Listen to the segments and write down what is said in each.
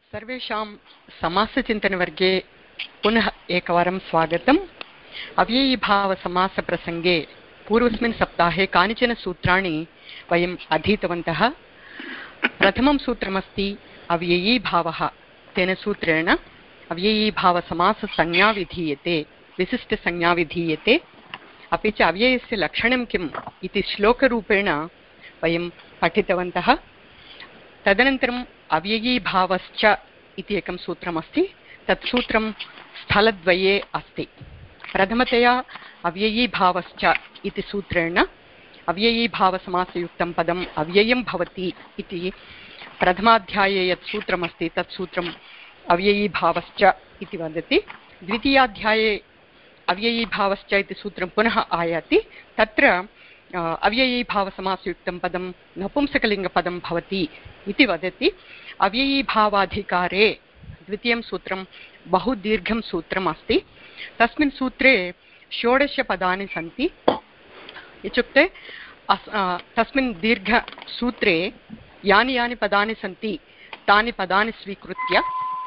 सर्वेषां समासचिन्तनवर्गे पुनः एकवारं स्वागतम्। अव्ययीभावसमासप्रसङ्गे पूर्वस्मिन् सप्ताहे कानिचन सूत्राणि वयम् अधीतवन्तः। प्रथमं सूत्रमस्ति अव्ययीभावः। तेन सूत्रेण अव्ययीभावसमाससंज्ञा विधीयते, विशिष्टसंज्ञा विधीयते। अपि च अव्ययस्य लक्षणं किम् इति श्लोकरूपेण वयं पठितवन्तः। तदनन्तरम् अव्ययीभावश्च इति एकं सूत्रमस्ति। तत् सूत्रं स्थलद्वये अस्ति। प्रथमतया अव्ययीभावश्च इति सूत्रेण अव्ययीभावसमासयुक्तं पदम् अव्ययं भवति इति प्रथमाध्याये यत् सूत्रमस्ति तत् सूत्रम् अव्ययीभावश्च इति वदति। द्वितीयाध्याये अव्ययीभावश्च इति सूत्रं पुनः आयाति। तत्र अव्ययीभावसमासयुक्तं पदं नपुंसकलिङ्गपदं भवति इति वदति। अव्ययीभावाधिकारे द्वितीयं सूत्रं बहु दीर्घं सूत्रम् अस्ति। तस्मिन् सूत्रे 16 पदानि सन्ति। इत्युक्ते तस्मिन् दीर्घसूत्रे यानि यानि पदानि सन्ति तानि पदानि स्वीकृत्य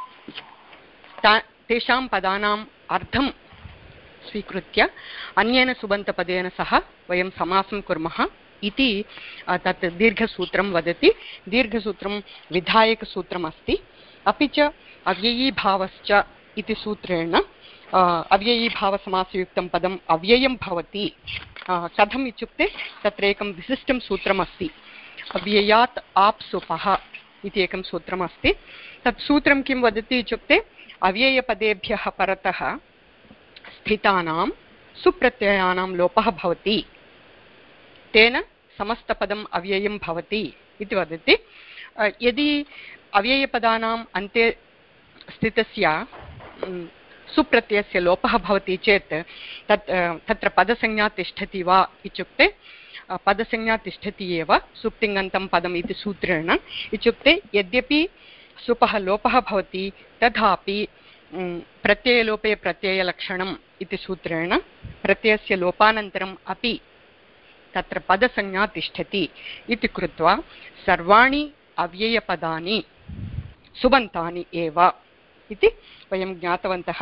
तेषां पदानाम् अर्थं स्वीकृत्य अन्येन सुबन्तपदेन सह वयं समासं कुर्मः इति तत् दीर्घसूत्रं वदति। दीर्घसूत्रं विधायकसूत्रम् अस्ति। अपि च अव्ययीभावश्च इति सूत्रेण अव्ययीभावसमासयुक्तं पदम् अव्ययं भवति। कथम् इत्युक्ते तत्र एकं विशिष्टं सूत्रम् अस्ति। अव्ययात् आप्सुपः इति एकं सूत्रम् अस्ति। तत् सूत्रं किं वदति इत्युक्ते अव्ययपदेभ्यः परतः स्थितानां सुप्रत्ययानां लोपः भवति, तेन समस्तपदम् अव्ययं भवति इति वदति। यदि अव्ययपदानाम् अन्ते स्थितस्य सुप्रत्ययस्य लोपः भवति चेत् तत्र पदसंज्ञा तिष्ठति वा इत्युक्ते पदसंज्ञा तिष्ठति एव सुप्तिङन्तं पदम् इति सूत्रेण। इत्युक्ते यद्यपि सुपः लोपः भवति तथापि प्रत्ययलोपे प्रत्ययलक्षणम् इति सूत्रेण प्रत्ययस्य लोपानन्तरम् अपि तत्र पदसंज्ञा तिष्ठति इति कृत्वा सर्वाणि अव्ययपदानि सुबन्तानि एव इति वयं ज्ञातवन्तः।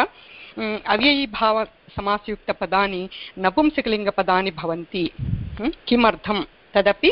अव्ययीभावसमासयुक्तपदानि नपुंसकलिङ्गपदानि भवन्ति। किमर्थं तदपि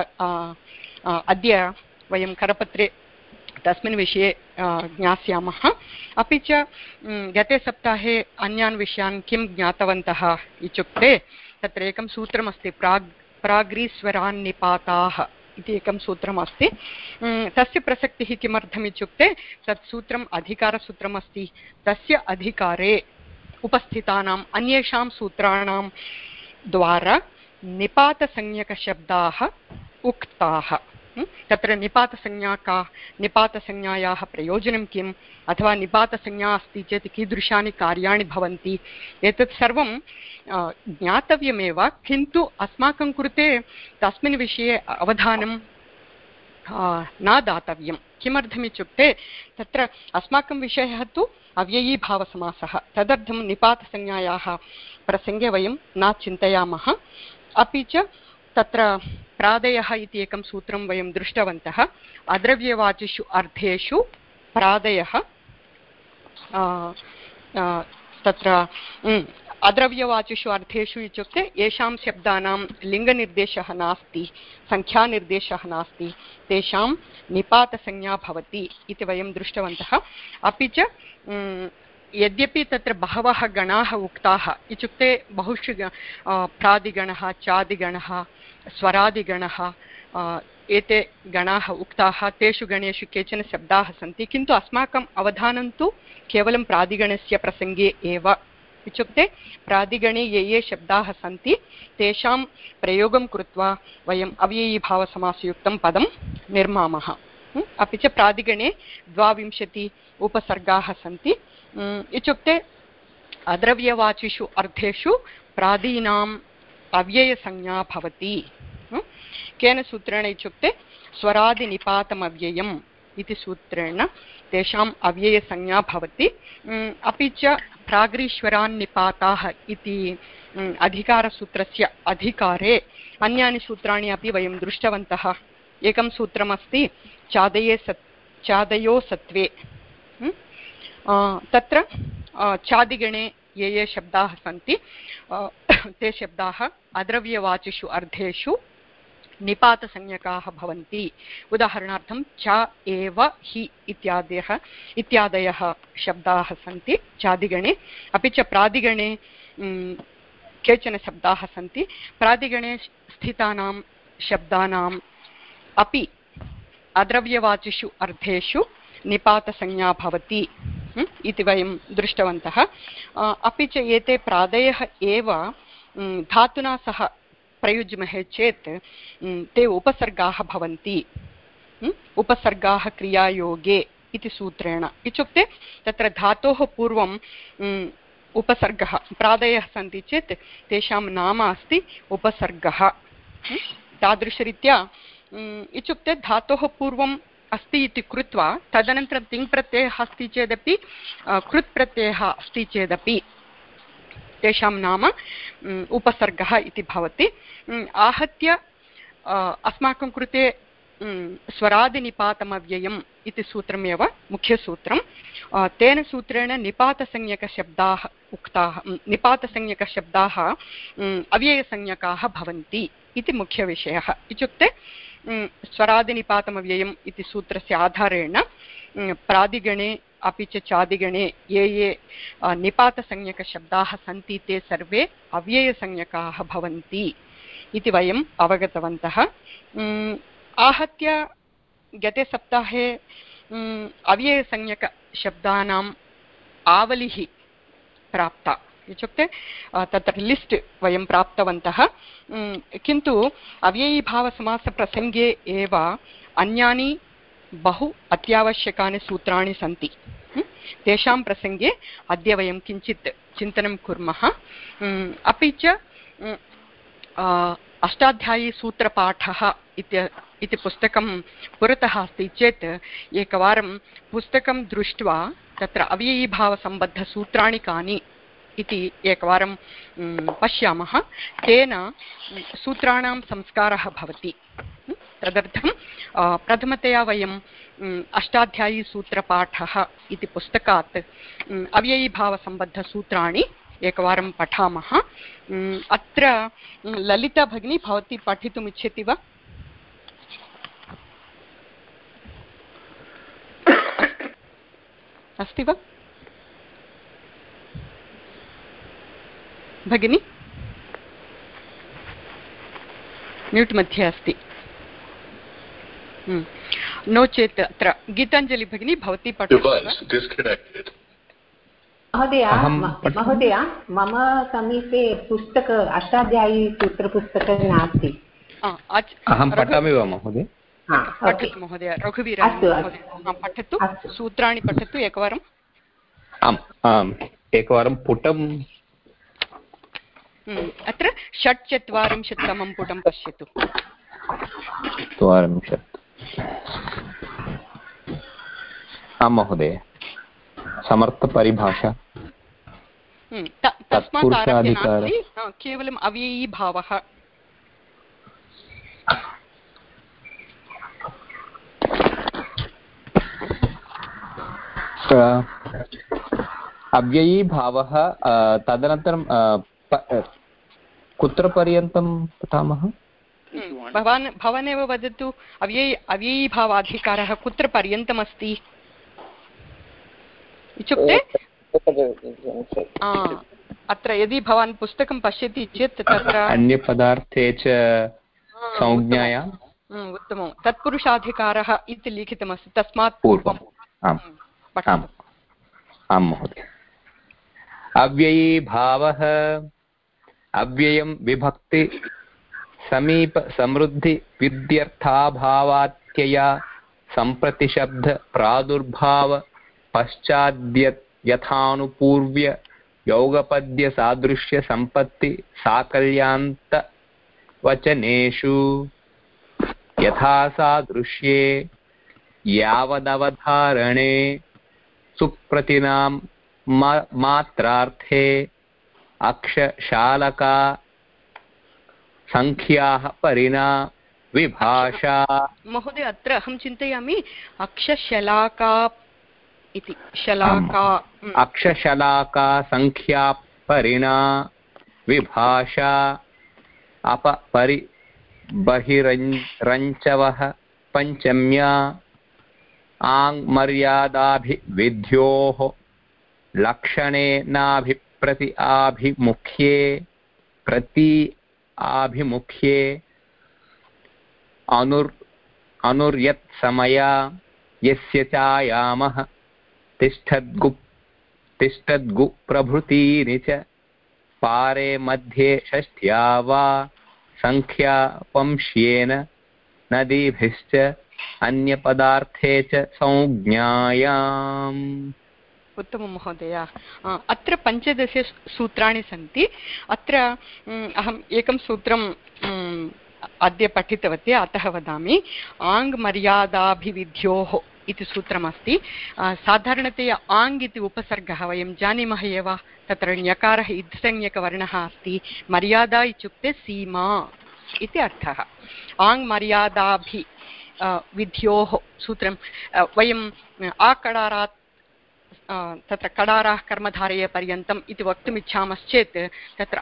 अद्य वयं करपत्रे तस्मिन् विषये ज्ञास्यामः। अपि च गते सप्ताहे अन्यान् विषयान् किं ज्ञातवन्तः इत्युक्ते तत्र एकं सूत्रमस्ति प्राग्रीस्वरान्निपाताः इति एकं सूत्रमस्ति। तस्य प्रसक्तिः किमर्थम् इत्युक्ते तत् सूत्रम् अधिकारसूत्रमस्ति। तस्य अधिकारे उपस्थितानाम् अन्येषां सूत्राणां द्वारा निपातसंज्ञकशब्दाः उक्ताः। तत्र निपातसंज्ञायाः प्रयोजनं किम्, अथवा निपातसंज्ञा अस्ति चेत् कीदृशानि कार्याणि भवन्ति, एतत् सर्वं ज्ञातव्यमेव। किन्तु अस्माकं कृते तस्मिन् विषये अवधानं न दातव्यं। किमर्थमित्युक्ते तत्र अस्माकं विषयः तु अव्ययीभावसमासः। तदर्थं निपातसंज्ञायाः प्रसङ्गे वयं न चिन्तयामः। अपि च तत्र प्रादयः इति एकं सूत्रं वयं दृष्टवन्तः। अद्रव्यवाचिषु अर्थेषु प्रादयः तत्र अद्रव्यवाचिषु अर्थेषु इत्युक्ते येषां शब्दानां लिङ्गनिर्देशः नास्ति, सङ्ख्यानिर्देशः नास्ति, तेषां निपातसंज्ञा भवति इति वयं दृष्टवन्तः। अपि च यद्यपि तत्र बहवः गणाः उक्ताः, इत्युक्ते बहुषु प्रादिगणः, चादिगणः, स्वरादिगणः, एते गणाः उक्ताः, तेषु गणेषु केचन शब्दाः सन्ति, किन्तु अस्माकम् अवधानं तु केवलं प्रादिगणस्य प्रसङ्गे एव। इत्युक्ते प्रादिगणे ये ये शब्दाः सन्ति तेषां प्रयोगं कृत्वा वयम् अव्ययीभावसमासयुक्तं पदं निर्मामः। अपि च प्रादिगणे 22 उपसर्गाः सन्ति। इत्युक्ते अद्रव्यवाचिषु अर्थेषु प्रादीनाम् अव्ययसंज्ञा भवति। केन सूत्रेण इत्युक्ते स्वरादिनिपातमव्ययम् इति सूत्रेण तेषाम् अव्ययसंज्ञा भवति। अपि च प्राग्रीश्वरान्निपाताः इति अधिकारसूत्रस्य अधिकारे अन्यानि सूत्राणि अपि वयं दृष्टवन्तः। एकं सूत्रमस्ति चादये चादयो सत्त्वे तत्र चादिगणे ये ये शब्दाः सन्ति ते शब्दाः अद्रव्यवाचिषु अर्थेषु निपातसंज्ञकाः भवन्ति। उदाहरणार्थं च एव हि इत्यादयः शब्दाः सन्ति चादिगणे। अपि च प्रादिगणे केचन शब्दाः सन्ति। प्रादिगणे स्थितानां शब्दानाम् अपि अद्रव्यवाचिषु अर्थेषु निपातसंज्ञा भवति इति वयं दृष्टवन्तः। अपि च एते प्रादयः एव धातुना सह प्रयुज्महे चेत् ते उपसर्गाः भवन्ति। उपसर्गाः क्रियायोगे इति सूत्रेण, इत्युक्ते तत्र धातोः पूर्वं उपसर्गः प्रादयः सन्ति चेत् तेषां नाम अस्ति उपसर्गः। तादृशरीत्या इत्युक्ते धातोः पूर्वम् अस्ति इति कृत्वा तदनन्तरं तिङ् प्रत्ययः अस्ति चेदपि कृत् प्रत्ययः अस्ति चेदपि तेषां नाम उपसर्गः इति भवति। आहत्य अस्माकं कृते स्वरादिनिपातमव्ययम् इति सूत्रमेव मुख्यसूत्रं। तेन सूत्रेण निपातसंज्ञकशब्दाः उक्ताः, निपातसंज्ञकशब्दाः अव्ययसंज्ञकाः भवन्ति इति मुख्यविषयः। इत्युक्ते स्वरादिनिपातमव्ययम् इति सूत्रस्य आधारेण प्रादिगणे अपि च चादिगणे ये ये निपातसंज्ञकशब्दाः सन्ति ते सर्वे अव्ययसंज्ञकाः भवन्ति इति वयम् अवगतवन्तः। आहत्य गते सप्ताहे अव्ययसंज्ञकशब्दानाम् आवलिः प्राप्ता, इत्युक्ते तत्र लिस्ट् वयं प्राप्तवन्तः। किन्तु अव्ययीभावसमासप्रसङ्गे एव अन्यानि बहु अत्यावश्यकानि सूत्राणि सन्ति। तेषां प्रसङ्गे अद्य वयं किञ्चित् चिन्तनं कुर्मः। अपि च अष्टाध्यायीसूत्रपाठः इति पुस्तकं पुरतः अस्ति चेत् एकवारं पुस्तकं दृष्ट्वा तत्र अव्ययीभावसम्बद्धसूत्राणि कानि इति एकवारं पश्यामः। तेन सूत्राणां संस्कारः भवति। तदर्थं प्रथमतया वयं अष्टाध्यायीसूत्रपाठः इति पुस्तकात् अव्ययीभावसम्बद्धसूत्राणि एकवारं पठामः। अत्र ललिता भगिनी भवती पठितुम् इच्छति वा? अस्ति वा भगिनी? म्यूट् मध्ये अस्ति। नो चेत् अत्र गीताञ्जलि भगिनी भवती पठतु। महोदय मम समीपे पुस्तक अष्टाध्यायीसूत्रपुस्तकं नास्ति। अहं पठामि वा महोदय? पठतु महोदय। रघुवीर पठतु, सूत्राणि पठतु एकवारम्। आम्, एकवारं पुटम् अत्र 46तमं पुटं पश्यतु। 40। आं महोदय, समर्थपरिभाषा। तस्मात् आरभ्य नास्ति, केवलम् अव्ययीभावः। अव्ययीभावः तदनन्तरं कुत्र पर्यन्तं पठामः? भवानेव वदतु, अव्ययीभावाधिकारः कुत्र पर्यन्तमस्ति? इत्युक्ते अत्र यदि भवान् पुस्तकं पश्यति चेत् तत्र अन्यपदार्थे च संज्ञायाम् उत्तमं तत्पुरुषाधिकारः इति लिखितमस्ति। तस्मात् पूर्वम् आं महोदय। अव्ययीभावः अव्ययं विभक्ति समीप समृद्धि विद्यर्थाभावात्यया सम्प्रतिशब्द प्रादुर्भाव पश्चाद्य यथानुपूर्व्य योगपद्य सादृश्य संपत्ति साकल्यांत वचनेषु यथा सादृश्ये यावदवधारणे सुप्रतिनां मात्रार्थे अक्षशालका संख्याः परिणा विभाषा। महोदय अत्र अहं चिन्तयामि अक्षशलाका इति। शलाका अक्षशलाका संख्या परिणा विभाषा अपपरि बहिरञ्चवः पञ्चम्या आङ्मर्यादाभिविध्योः लक्षणेनाभिप्रति आभिमुख्ये प्रति आभिमुख्ये अनुर्यत्समया यस्य चायामः तिष्ठद्गु प्रभृतीनि च पारे मध्ये षष्ठ्या वा संख्या वंश्येन नदीभिश्च अन्यपदार्थे च संज्ञायाम्। उत्तमं महोदय। अत्र 15 सूत्राणि सन्ति। अत्र अहम् एकं सूत्रं अद्य पठितवती, अतः वदामि। आङ् मर्यादाभिविध्योः इति सूत्रमस्ति। साधारणतया आङ् इति उपसर्गः वयं जानीमः एव, तत्र ञकारः इत्संज्ञकवर्णः अस्ति। मर्यादा इत्युक्ते सीमा इति अर्थः। आङ् मर्यादाभि विध्योः सूत्रं वयं आकडारात् तत्र कडाराः कर्मधारयपर्यन्तम् इति वक्तुमिच्छामश्चेत् तत्र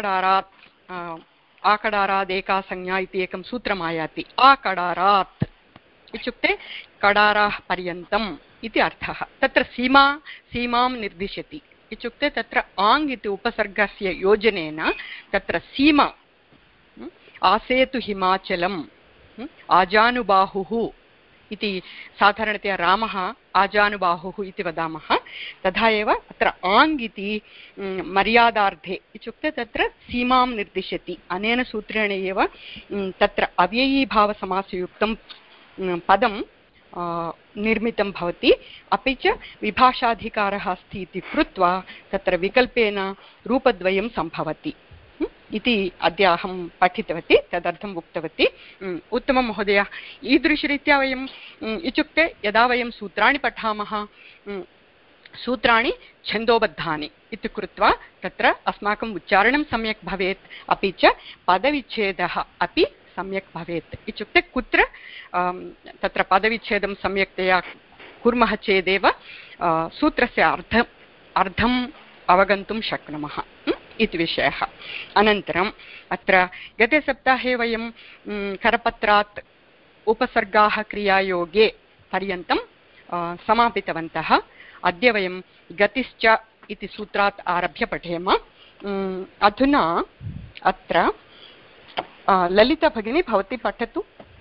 आकडारादेका संज्ञा इति एकं सूत्रम् आयाति। आकडारात् इत्युक्ते कडाराः पर्यन्तम् इति अर्थः। तत्र सीमां निर्दिशति इत्युक्ते तत्र आङ् इति उपसर्गस्य योजनेन तत्र सीमा आसेतु हिमाचलम् आजानुबाहुः इति साधारणतया रामः आजानुबाहुः इति वदामः। तथा एव अत्र आङ् इति मर्यादार्थे इत्युक्ते तत्र सीमां निर्दिशति। अनेन सूत्रेण एव तत्र अव्ययीभावसमासयुक्तं पदं निर्मितं भवति। अपि च विभाषाधिकारः अस्ति इति कृत्वा तत्र विकल्पेन रूपद्वयं सम्भवति इति अद्य अहं पठितवती, तदर्थम् उक्तवती। उत्तमं महोदय। ईदृशरीत्या वयम् इत्युक्ते यदा वयं सूत्राणि पठामः सूत्राणि छन्दोबद्धानि इति कृत्वा तत्र अस्माकम् उच्चारणं सम्यक् भवेत्, अपि च पदविच्छेदः अपि सम्यक् भवेत्। इत्युक्ते कुत्र तत्र पदविच्छेदं सम्यक्तया कुर्मः चेदेव सूत्रस्य अर्थम् अवगन्तुं शक्नुमः इति विषयः। अनन्तरम् अत्र गते सप्ताहे वयं करपत्रात् उपसर्गाः क्रियायोगे पर्यन्तं समापितवन्तः। अद्य वयं गतिश्च इति सूत्रात् आरभ्य पठेम। अधुना अत्र ललिता भगिनी भवती पठतु।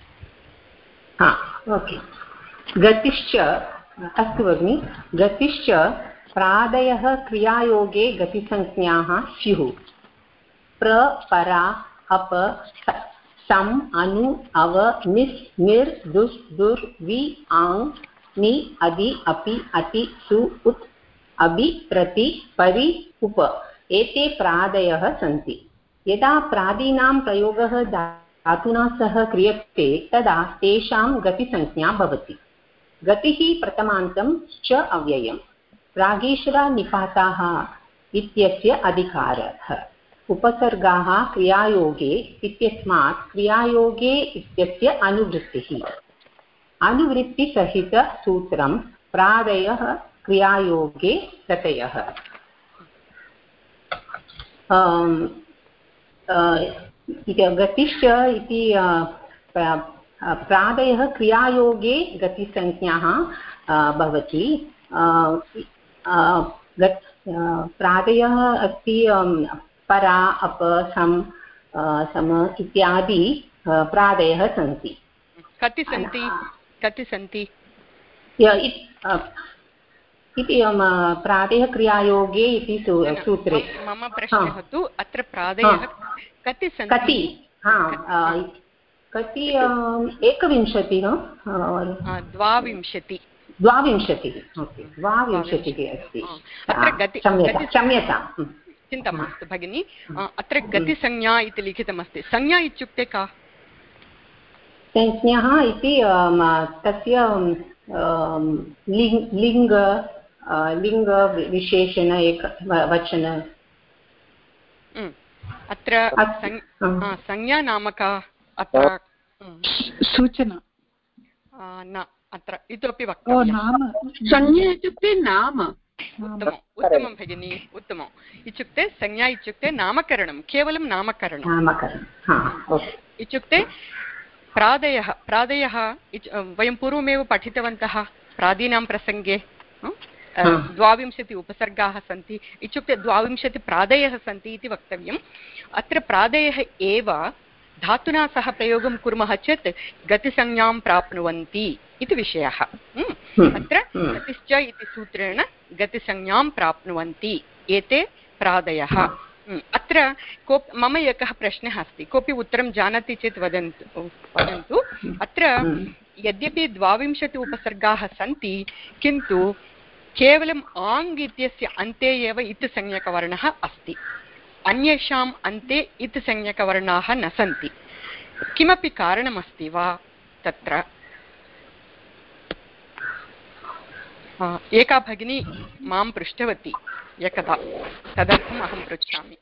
ओके। गतिश्च, अस्तु भगिनि। गतिश्च प्रादयः क्रियायोगे गतिसंज्ञाः स्युः। प्र परा अप सम् अनु अव निस् निर् दुस् दुर् वि आङ् नि अदि अपि अति सु उत् अभि प्रति परि उप एते प्रादयः सन्ति। यदा प्रादीनां प्रयोगः धातुना सह क्रियते तदा तेषां गतिसंज्ञा भवति। गतिः प्रथमान्तं च अव्ययम्। प्रागेश्वरा निपाताः इत्यस्य अधिकारः। उपसर्गाः क्रियायोगे इत्यस्मात् क्रियायोगे इत्यस्य अनुवृत्तिः। अनुवृत्तिसहितसूत्रं प्रादयः क्रियायोगे गतयः। गतिश्च इति प्रादयः क्रियायोगे गतिसंज्ञाः भवति। प्रादयः अस्ति परा अप सम् सम इत्यादि प्रादयः सन्ति। कति सन्ति इति प्रादयः क्रियायोगे इति सूत्रे। मम प्रश्नः तु अत्र प्रादयः कति सन्ति? कति 21 द्वाविंशतिः अस्ति। क्षम्यताम्, चिन्ता मास्तु भगिनि। अत्र गतिसंज्ञा इति लिखितमस्ति। संज्ञा इत्युक्ते का? संज्ञा इति तस्य लिङ्गविशेषण एकवचन। अत्र संज्ञा नाम का? अत्र सूचना न अत्र इतोपि वक्तव्यं संज्ञा इत्युक्ते नाम उत्तमं भगिनी उत्तमम् इत्युक्ते संज्ञा इत्युक्ते नामकरणं केवलं नामकरणं इत्युक्ते प्रादयः वयं पूर्वमेव पठितवन्तः प्रादीनां प्रसङ्गे 22 उपसर्गाः सन्ति इत्युक्ते 22 प्रादयः सन्ति इति वक्तव्यम् अत्र प्रादयः एव धातुना सह प्रयोगं कुर्मः चेत् गतिसंज्ञां प्राप्नुवन्ति इति विषयः अत्र गतिश्च इति सूत्रेण गतिसंज्ञां प्राप्नुवन्ति एते प्रादयः अत्र मम एकः प्रश्नः अस्ति कोऽपि उत्तरं जानाति चेत् वदन्तु अत्र यद्यपि 22 उपसर्गाः सन्ति किन्तु केवलम् आङ् इत्यस्य अन्ते एव इत् संज्ञकवर्णः अस्ति अन्येषाम् अन्ते इत् संज्ञकवर्णाः न सन्ति किमपि कारणमस्ति वा तत्र एका भगिनी मां पृष्टवती एकदा तदर्थम् अहं पृच्छामि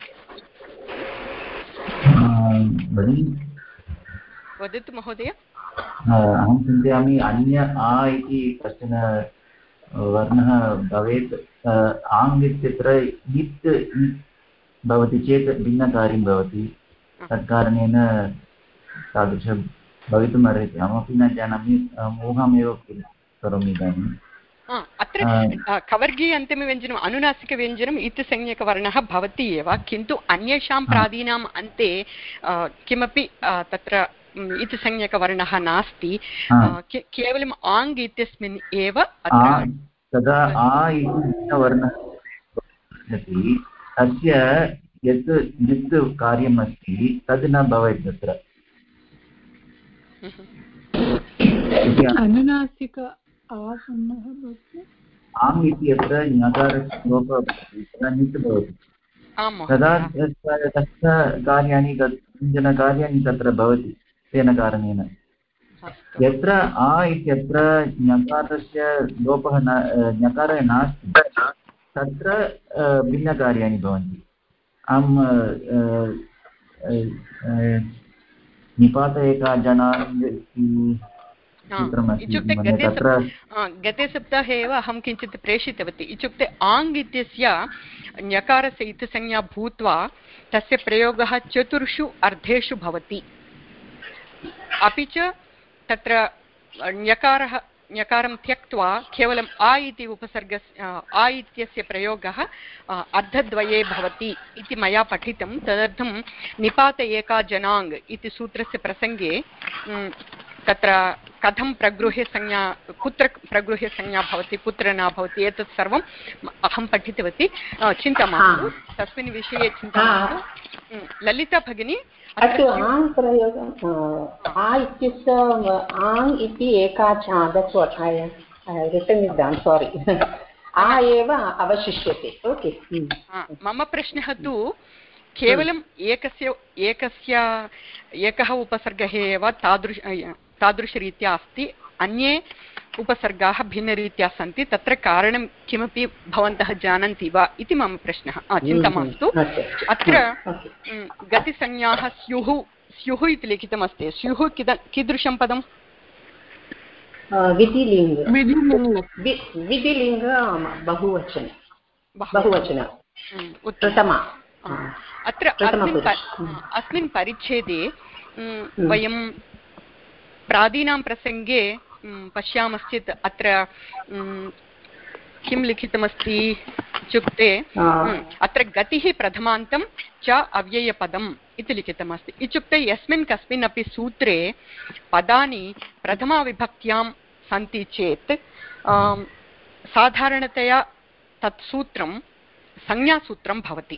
वदतु महोदय अहं चिन्तयामि अन्य आ इति कश्चन वर्णः भवेत् आङ् इत्यत्र इत् भवति चेत् भिन्नकार्यं भवति तत्कारणेन तादृशं भवितुम् अर्हति अहमपि न जानामि ऊहमेव करोमि इदानीम् अत्र कवर्गी अन्तिमव्यञ्जनम् अनुनासिकव्यञ्जनम् इति संज्ञकवर्णः भवति एव किन्तु अन्येषां प्रादीनाम् अन्ते किमपि तत्र इति संज्ञकवर्णः नास्ति केवलम् आङ् इत्यस्मिन् एव तदा आ इति वर्णः अस्ति तस्य यत् यत् कार्यम् अस्ति तद् न भवेत् तत्र अनुनासिक आम् इति यत्र ञकारस्य लोपः भवति तदा तस्य कार्याणि व्यञ्जनकार्याणि तत्र भवति तेन कारणेन यत्र आ इत्यत्र ञकारस्य लोपः ञकारः नास्ति तत्र भिन्नकार्याणि भवन्ति अहं निपात एका जना इत्युक्ते गते सप्ताहे एव अहं किञ्चित् प्रेषितवती इत्युक्ते आङ् इत्यस्य ञकारस्य इत्संज्ञा भूत्वा तस्य प्रयोगः 4 अर्थेषु भवति अपि च तत्र ञकारं त्यक्त्वा केवलम् आ इति उपसर्गस्य आ इत्यस्य प्रयोगः अर्थद्वये भवति इति मया पठितं तदर्थं निपात एका जनाङ् इति सूत्रस्य प्रसङ्गे तत्र कथं प्रगृह्य संज्ञा कुत्र प्रगृह्य संज्ञा भवति कुत्र न भवति एतत् सर्वम् अहं पठितवती चिन्ता मास्तु तस्मिन् विषये चिन्ता मास्तु ललिता भगिनी अस्तु आङ् प्रयोगम् आ इत्यस्य आङ् इति एका that's what I written it down sorry आ एव अवशिष्यते ओके मम प्रश्नः तु केवलम् एकः उपसर्गः एव तादृशरीत्या अस्ति अन्ये उपसर्गाः भिन्नरीत्या सन्ति तत्र कारणं किमपि भवन्तः जानन्ति वा इति मम प्रश्नः चिन्ता मास्तु अत्र गतिसंज्ञाः स्युः इति लिखितमस्ति स्युः कीदृशं पदं विधिलिङ्ग बहुवचन प्रथमा अत्र अस्मिन् परिच्छेदे वयं प्रादीनां प्रसङ्गे पश्यामश्चेत् अत्र किं लिखितमस्ति इत्युक्ते अत्र गतिः प्रथमान्तं च अव्ययपदम् इति लिखितमस्ति इत्युक्ते यस्मिन् कस्मिन् अपि सूत्रे पदानि प्रथमाविभक्त्यां सन्ति चेत् साधारणतया तत् सूत्रं संज्ञासूत्रं भवति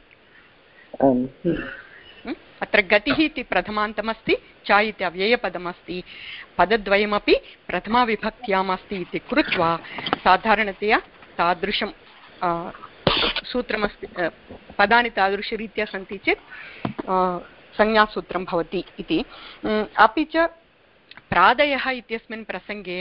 अत्र गतिः इति प्रथमान्तमस्ति च इति अव्ययपदमस्ति पदद्वयमपि प्रथमाविभक्त्याम् अस्ति इति कृत्वा साधारणतया तादृशं सूत्रमस्ति पदानि तादृशरीत्या सन्ति चेत् संज्ञासूत्रं भवति इति अपि च प्रादयः इत्यस्मिन् प्रसङ्गे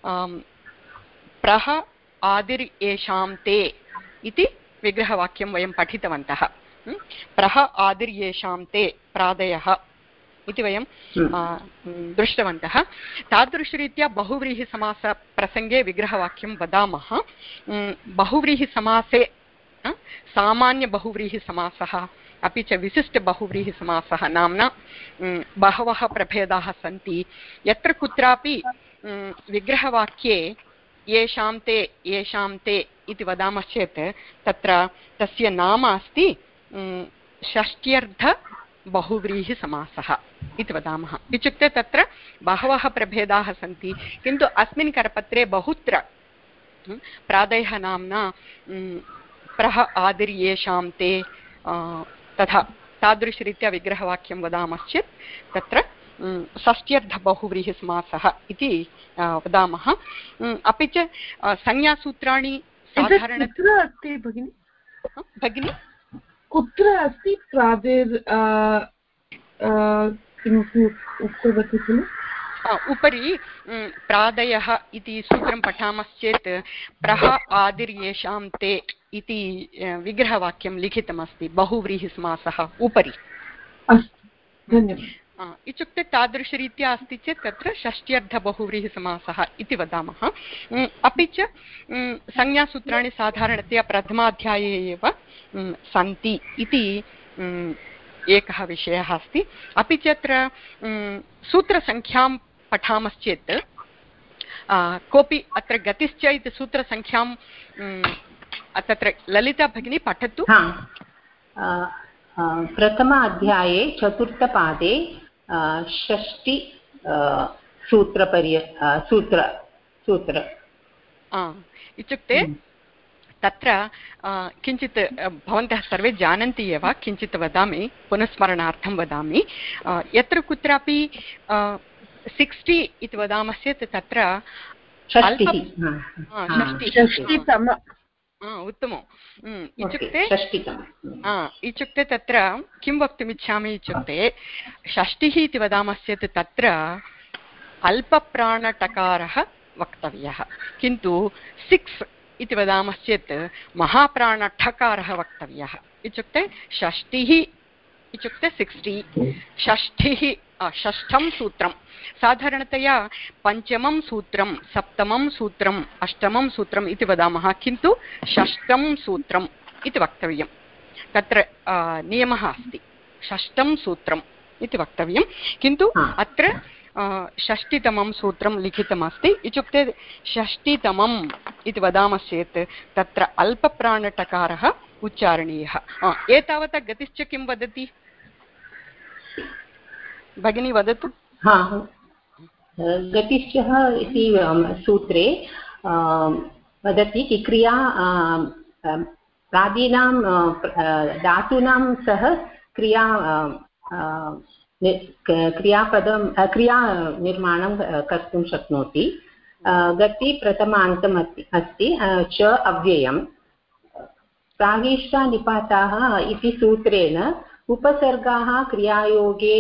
प्रह आदिर् येषां ते इति विग्रहवाक्यं वयं पठितवन्तः प्रह आदिर् येषां ते प्रादयः इति वयं दृष्टवन्तः। तादृशरीत्या बहुव्रीहिसमासप्रसङ्गे विग्रहवाक्यं वदामः। बहुव्रीहिसमासे सामान्यबहुव्रीहिसमासः अपि च विशिष्टबहुव्रीहिसमासः नाम्ना बहवः प्रभेदाः सन्ति। यत्र कुत्रापि विग्रहवाक्ये येषां ते इति वदामश्चेत् तत्र तस्य नाम अस्ति षष्ट्यर्थ बहुव्रीहिसमासः इति वदामः। इत्युक्ते तत्र बहवः प्रभेदाः सन्ति, किन्तु अस्मिन् करपत्रे बहुत्र प्रादयः नाम्ना प्रह आदिर्येषां ते तथा तादृशरीत्या विग्रहवाक्यं वदामश्चेत् तत्र षष्ट्यर्थबहुव्रीहिसमासः इति वदामः। अपि च संज्ञासूत्राणि साधारणतया अस्ति भगिनि कुत्र अस्ति प्रादिर् किमपि उक्तवती खलु उपरि प्रादयः इति सूत्रं पठामश्चेत् प्रह आदिर्येषां ते इति विग्रहवाक्यं लिखितमस्ति बहुव्रीहिसमासः उपरि। इत्युक्ते तादृशरीत्या अस्ति चेत् तत्र षष्ट्यर्थबहुव्रीहिसमासः इति वदामः। अपि च संज्ञासूत्राणि साधारणतया प्रथमाध्याये एव सन्ति इति एकः विषयः अस्ति। अपि च अत्र सूत्रसङ्ख्यां पठामश्चेत् कोऽपि अत्र गतिश्च इति सूत्रसङ्ख्यां तत्र ललिता भगिनी पठतु। प्रथम अध्याये चतुर्थपादे षष्टि सूत्र इत्युक्ते तत्र किञ्चित् भवन्तः सर्वे जानन्ति एव, किञ्चित् वदामि, पुनस्मरणार्थं वदामि। यत्र कुत्रापि 60 इति वदामश्चेत् तत्र उत्तमम्। इत्युक्ते तत्र किं वक्तुमिच्छामि इत्युक्ते षष्टिः इति वदामश्चेत् तत्र अल्पप्राणटकारः वक्तव्यः, किन्तु 6 इति वदामश्चेत् महाप्राणठकारः वक्तव्यः। इत्युक्ते षष्टिः इत्युक्ते 60, षष्ठिः षष्ठं सूत्रं साधारणतया पञ्चमं सूत्रं, सप्तमं सूत्रम्, अष्टमं सूत्रम् इति वदामः, किन्तु षष्ठं सूत्रम् इति वक्तव्यं। तत्र नियमः अस्ति, षष्ठं सूत्रम् इति वक्तव्यं, किन्तु अत्र षष्टितमं सूत्रं लिखितमस्ति। इत्युक्ते षष्टितमम् इति वदामश्चेत् तत्र अल्पप्राणटकारः उच्चारणीयः। एतावता गतिश्च किं वदति भगिनी, वदतु। गतिश्चः इति सूत्रे वदति कि क्रिया प्रादीनां धातूनां सह क्रियानिर्माणं कर्तुं शक्नोति। गति प्रथमान्तम् अस्ति च अव्ययम्। प्रागिष्टानिपाताः इति सूत्रेण उपसर्गाः क्रियायोगे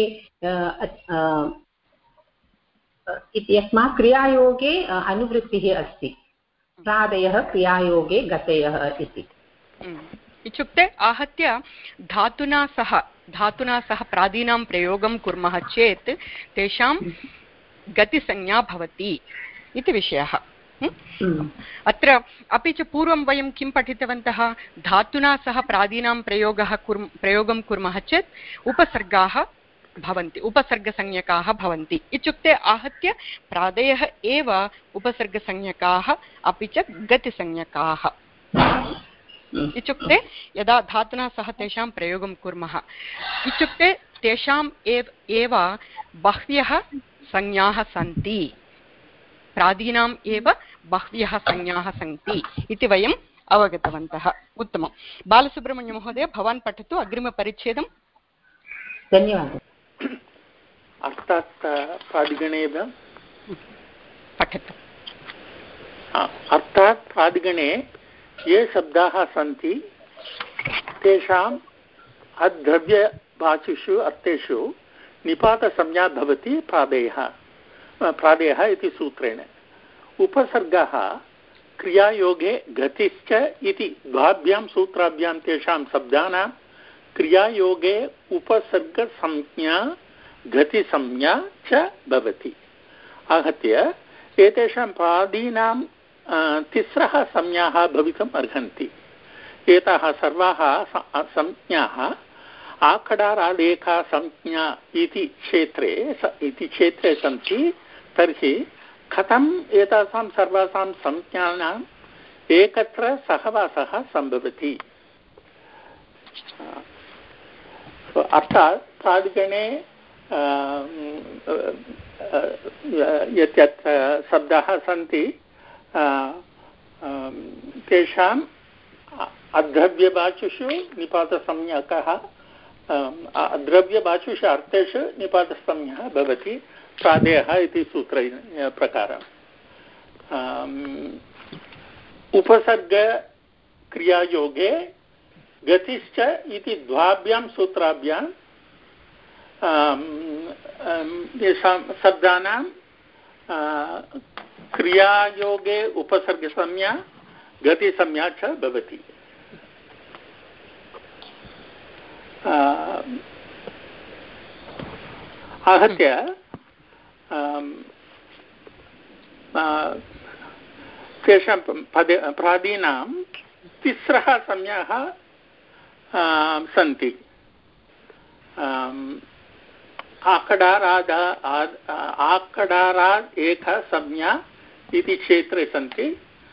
इत्यस्मात् क्रियायोगे अनुवृत्तिः अस्ति, प्रादयः क्रियायोगे गतयः इति। इत्युक्ते आहत्य धातुना सह प्रादीनां प्रयोगं कुर्मः चेत् तेषां गतिसंज्ञा भवति इति विषयः। अत्र अपि च पूर्वं वयं किं पठितवन्तः, धातुना सह प्रादीनां प्रयोगं कुर्मः चेत् उपसर्गाः भवन्ति, उपसर्गसंज्ञकाः भवन्ति। इत्युक्ते आहत्य प्रादयः एव उपसर्गसंज्ञकाः अपि च गतिसंज्ञकाः। इत्युक्ते यदा धातुना सह तेषां प्रयोगं कुर्मः इत्युक्ते तेषाम् एव बह्व्यः संज्ञाः सन्ति, प्रादीनाम् एव बह्व्यः संज्ञाः सन्ति इति वयम् अवगतवन्तः। उत्तमं। बालसुब्रह्मण्यमहोदय, भवान् पठतु अग्रिमपरिच्छेदं। धन्यवादः। अर्थात् प्रादिगणे पठतु। अर्थात् प्रादिगणे ये शब्दाः सन्ति तेषाम् अद्रव्यभाषिषु अर्थेषु निपातसंज्ञा भवति प्रादेयः इति सूत्रेण। उपसर्गः क्रियायोगे गतिश्च इति द्वाभ्यां सूत्राभ्यां तेषां शब्दानां क्रियायोगे उपसर्गसंज्ञा गतिसंज्ञा च भवति। आहत्य एतेषां पादीनां तिस्रः संज्ञाः भवितुम् अर्हन्ति। एताः सर्वाः संज्ञाः आकडारालेखा संज्ञा इति क्षेत्रे सन्ति। तर्हि कथम् एतासां सर्वासां संज्ञानाम् एकत्र सहवासः सम्भवति? अर्थात् प्रादिगणे यत् शब्दाः सन्ति तेषाम् अद्रव्यवाचुषु निपातसंज्ञकः अद्रव्यवाचुषु अर्थेषु निपातसंज्ञः भवति प्रादेयः इति सूत्र प्रकारम्। उपसर्गक्रियायोगे गतिश्च इति द्वाभ्यां सूत्राभ्यां येषां शब्दानां क्रियायोगे उपसर्गसंज्ञा गतिसंज्ञा च भवति। आहत्य तेषां प्रादीनां तिस्रः संज्ञाः सन्ति। आकडाराद् एका संज्ञा इति क्षेत्रे सन्ति।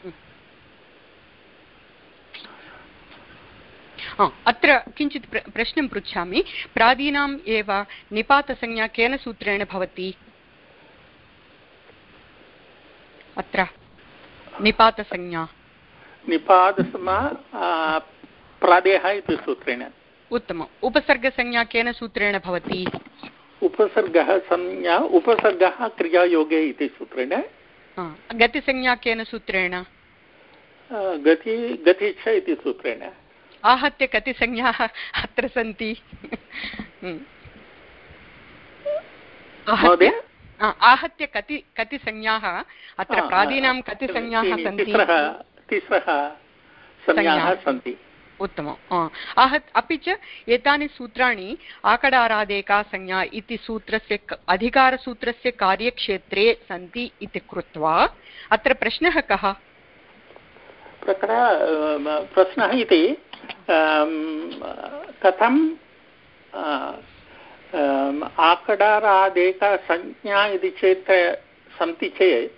अत्र किञ्चित् प्रश्नं पृच्छामि। प्रादीनाम् एव निपातसंज्ञा केन सूत्रेण भवति? अत्र निपातसंज्ञा प्रादेयः इति सूत्रेण। उत्तमम्। उपसर्गसंज्ञा केन सूत्रेण भवति? उपसर्गः क्रियायोगे इति सूत्रेण। गतिसंज्ञा केन सूत्रेण? गति च इति सूत्रेण। आहत्य कति संज्ञाः अत्र सन्ति? आहत्य कति संज्ञाः अत्र प्रादीनां कति संज्ञाः सन्ति? तिस्रः संज्ञाः सन्ति। उत्तमम्। अपि च एतानि सूत्राणि आकडारादेका संज्ञा इति सूत्रस्य अधिकारसूत्रस्य कार्यक्षेत्रे सन्ति इति कृत्वा अत्र प्रश्नः कः? प्रश्नः इति कथं आकडारादेका संज्ञा इति चेत् सन्ति चेत्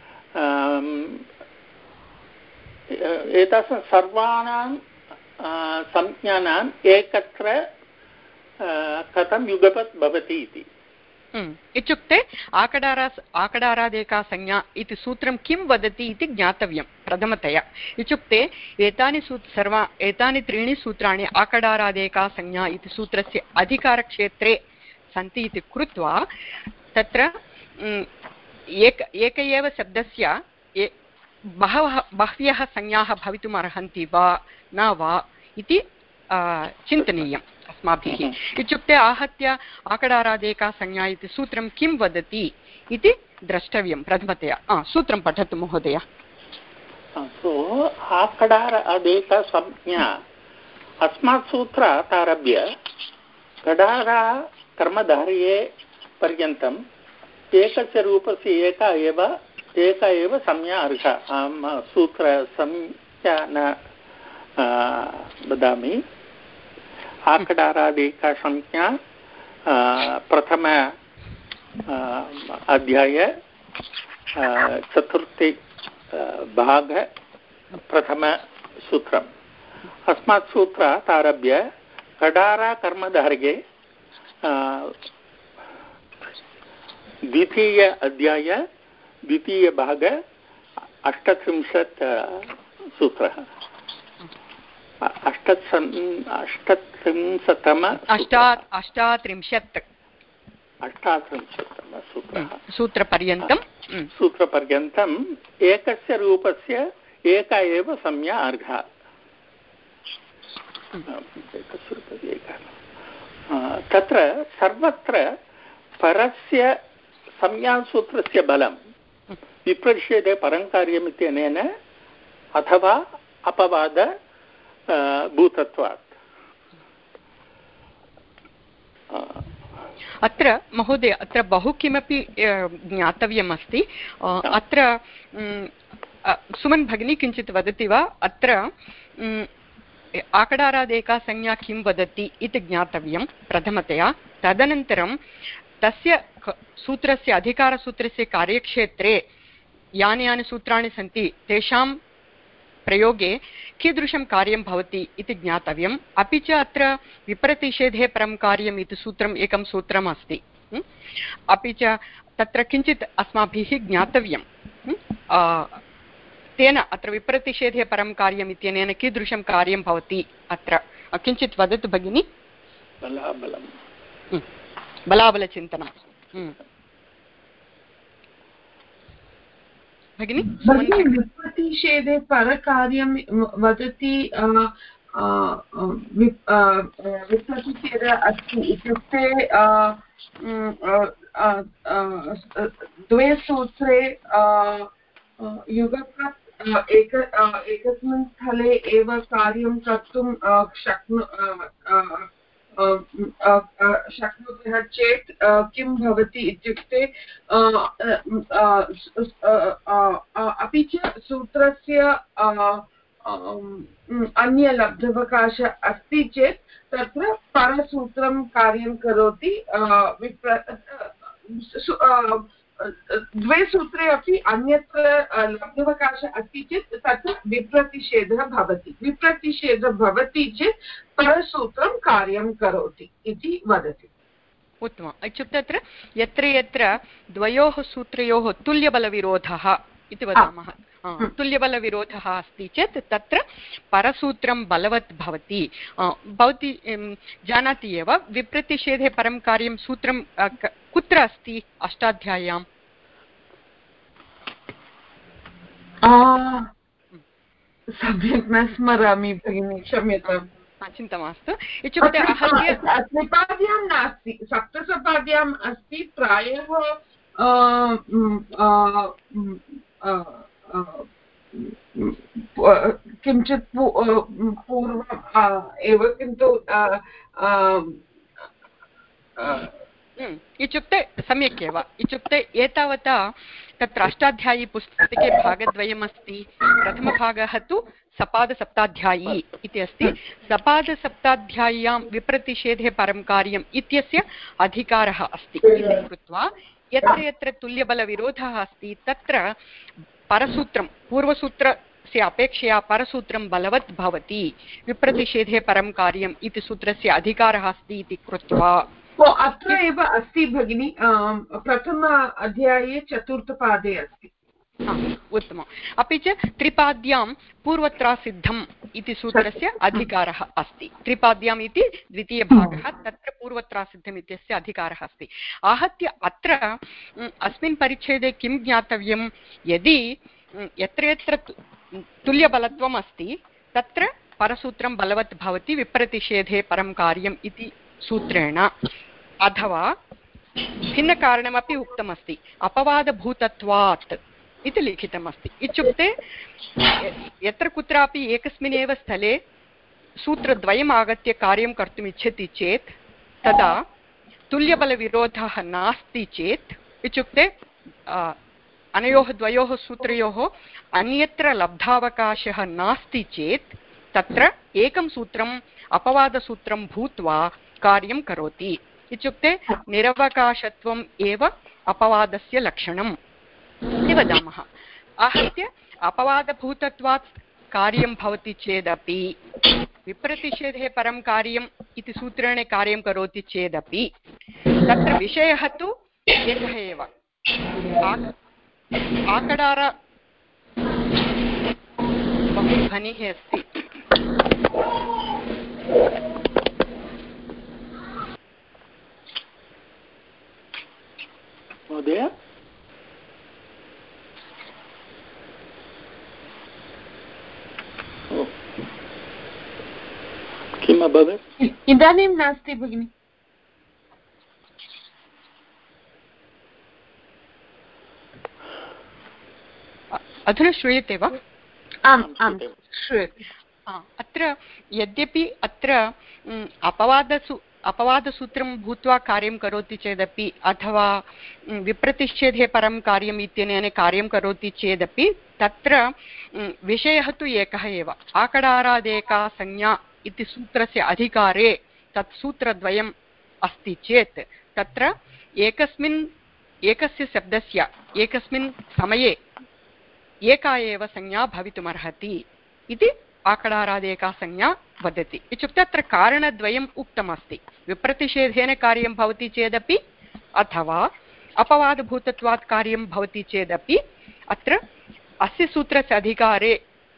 एतासां सर्वाणां संज्ञानाम् एकत्र कथं युगपत् भवति इति। इत्युक्ते आकडारादेका संज्ञा इति सूत्रं किं वदति इति ज्ञातव्यं प्रथमतया। इत्युक्ते एतानि त्रीणि सूत्राणि आकडारादेका संज्ञा इति सूत्रस्य अधिकारक्षेत्रे सन्ति इति कृत्वा तत्र एक एव शब्दस्य बह्व्यः संज्ञाः भवितुम् अर्हन्ति वा न वा इति चिन्तनीयम् अस्माभिः। इत्युक्ते आहत्य आकडारादेका संज्ञा इति सूत्रं किं वदति इति द्रष्टव्यं प्रथमतया। सूत्रं पठतु महोदय। आकडारादेका संज्ञा अस्मात् सूत्रात् आरभ्य कडारा कर्मधारये पर्यन्तम् एकस्य रूपस्य एका एव संज्ञा अर्हा। सूत्रसंज्ञा न वदामि। आकडारादेका संज्ञा प्रथम अध्याय चतुर्थे भाग प्रथम सूत्रम्। अस्मात् सूत्रात् आरभ्य कडारा कर्मधारये द्वितीय अध्याय द्वितीय भाग 38 सूत्रः 38तम सूत्रपर्यन्तम् एकस्य रूपस्य एका एव संज्ञा अर्हा। तत्र सर्वत्र परस्य संज्ञासूत्रस्य बलं विप्रतिषेधे परङ्कार्यम् इत्यनेन अथवा अपवाद भूतत्वात्। अत्र महोदय अत्र बहु किमपि ज्ञातव्यम् अस्ति अत्र सुमन् भगिनी किञ्चित् वदति वा अत्र आकडारादेका संज्ञा किं वदति इति ज्ञातव्यं प्रथमतया तदनन्तरं तस्य सूत्रस्य अधिकारसूत्रस्य कार्यक्षेत्रे यानि यानि सूत्राणि सन्ति तेषां प्रयोगे कीदृशं कार्यं भवति इति ज्ञातव्यम् अपि च अत्र विपरीतनिषेधे परं कार्यम् इति सूत्रम् एकं सूत्रम् अस्ति अपि च तत्र किञ्चित् अस्माभिः ज्ञातव्यं तेन अत्र विपरीतनिषेधे परं कार्यम् इत्यनेन कीदृशं कार्यं भवति अत्र किञ्चित् वदतु भगिनि बलाबलचिन्तनं भगिनि विपरीतनिषेधे परकार्यं वदति विपरीतनिषेध अस्ति इत्युक्ते द्वे सूत्रे युगपत् एकस्मिन् स्थले एव कार्यं कर्तुं शक्नुतः चेत् किं भवति इत्युक्ते अपि च सूत्रस्य अन्यलब्धावकाश अस्ति चेत् तत्र परसूत्रं कार्यं करोति द्वे सूत्रे अपि अन्यत्र लब्धावकाश अस्ति चेत् तत्र विप्रतिषेधः भवति विप्रतिषेधः भवति चेत् परसूत्रं कार्यं करोति इति वदति उत्तमम् इत्युक्ते अत्र यत्र यत्र द्वयोः सूत्रयोः तुल्यबलविरोधः इति वदामः तुल्यबलविरोधः अस्ति चेत् तत्र परसूत्रं बलवत् भवति भवती जानाति एव विप्रतिषेधे परं कार्यं सूत्रं कुत्र अस्ति अष्टाध्याय्याम् सम्यक् न स्मरामि भगिनि क्षम्यताम् चिन्ता मास्तु इत्युक्ते आहत्य त्रिपाद्यां नास्ति सप्तसपाद्याम् अस्ति प्रायः किञ्चित् पूर्वम् एव किन्तु इत्युक्ते सम्यक् एव इत्युक्ते एतावता तत्र अष्टाध्यायी पुस्तके भागद्वयमस्ति प्रथमभागः तु सपादसप्ताध्यायी इति अस्ति सपादसप्ताध्याय्यां विप्रतिषेधे परं कार्यम् इत्यस्य अधिकारः अस्ति इति कृत्वा यत्र यत्र तुल्यबलविरोधः अस्ति तत्र परसूत्रं पूर्वसूत्रस्य अपेक्षया परसूत्रं बलवत् भवति विप्रतिषेधे परं कार्यम् इति सूत्रस्य अधिकारः अस्ति इति कृत्वा अत्र एव अस्ति भगिनि प्रथम अध्याये चतुर्थपादे अस्ति उत्तमम् अपि च त्रिपाद्यां पूर्वत्रासिद्धम् इति सूत्रस्य अधिकारः अस्ति त्रिपाद्याम् इति द्वितीयभागः तत्र पूर्वत्रासिद्धम् इत्यस्य अधिकारः अस्ति आहत्य अत्र अस्मिन् परिच्छेदे किं ज्ञातव्यं यदि यत्र यत्र तुल्यबलत्वम् अस्ति तत्र परसूत्रं बलवत् भवति विप्रतिषेधे परं कार्यम् इति सूत्रेण अथवा भिन्नकारणमपि उक्तमस्ति अपवादभूतत्वात् इति लिखितमस्ति इत्युक्ते यत्र कुत्रापि एकस्मिन्नेव स्थले सूत्रद्वयम् आगत्य कार्यं कर्तुम् इच्छति चेत् तदा तुल्यबलविरोधः नास्ति चेत् इत्युक्ते अनयोः द्वयोः सूत्रयोः अन्यत्र लब्धावकाशः नास्ति चेत् तत्र एकं सूत्रम् अपवादसूत्रं भूत्वा कार्यं करोति इत्युक्ते निरवकाशत्वम् एव अपवादस्य लक्षणम् इति वदामः आहत्य अपवादभूतत्वात् कार्यं भवति चेदपि विप्रतिषेधे परं कार्यम् इति सूत्रेण कार्यं करोति चेदपि तत्र विषयः तु एकः एव आकडार बहु ध्वनिः अस्ति महोदय किम् अभवत् इदानीं नास्ति भगिनि अधुना श्रूयते वा आम् आम् श्रूयते अत्र यद्यपि अत्र अपवादसु अपवादसूत्रं भूत्वा कार्यं करोति चेदपि अथवा विप्रतिषेधे परं कार्यम् इत्यनेन कार्यं करोति चेदपि तत्र विषयः तु एकः एव। आकडारादेका संज्ञा इति सूत्रस्य अधिकारे तत् सूत्रद्वयम् अस्ति चेत् तत्र एकस्य शब्दस्य एकस्मिन् समये एका एव संज्ञा भवितुमर्हति इति आकडारादेका संज्ञा वदति। इत्युक्ते अत्र कारणद्वयम् उक्तमस्ति। विप्रतिषेधेन कार्यं भवति चेदपि अथवा अपवादभूतत्वात् कार्यं भवति चेदपि अत्र अस्य सूत्रस्य अधिकारे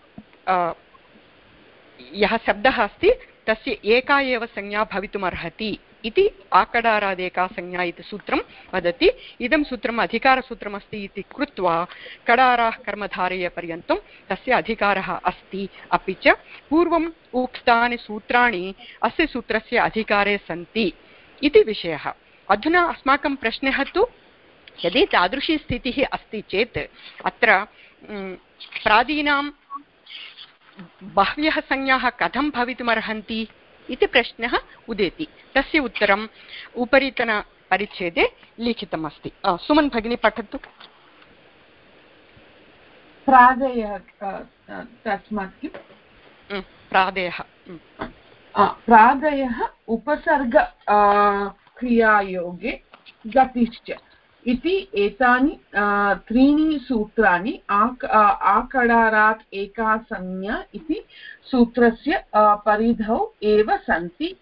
यः शब्दः अस्ति तस्य एका एव संज्ञा भवितुमर्हति इति आकडारादेका संज्ञा इति सूत्रं वदति। इदं सूत्रम् अधिकारसूत्रमस्ति इति कृत्वा कडाराः कर्मधारयपर्यन्तं तस्य अधिकारः अस्ति। अपि च पूर्वम् उक्तानि सूत्राणि अस्य सूत्रस्य अधिकारे सन्ति इति विषयः। अधुना अस्माकं प्रश्नः तु यदि तादृशी स्थितिः अस्ति चेत् अत्र प्रादीनां बह्व्यः संज्ञाः कथं भवितुमर्हन्ति इति प्रश्नः उदेति। तस्य उत्तरम् उपरितनपरिच्छेदे लिखितमस्ति। सुमन् भगिनी पठतु। प्रादयः तस्मात् किं प्रादयः उपसर्ग क्रियायोगे गतिश्च इति एतानि त्रीणि सूत्राणि आकडारात् एका संज्ञा इति सूत्रस्य परिधौ एव सन्ति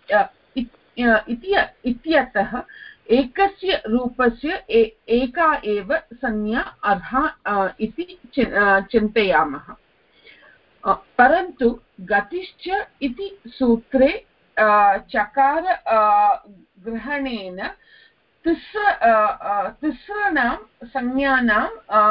इत्यतः एकस्य रूपस्य एका एव संज्ञा अर्हा इति चिन्तयामः। परन्तु गतिश्च इति सूत्रे चकार ग्रहणेन तिस्राणां संज्ञानां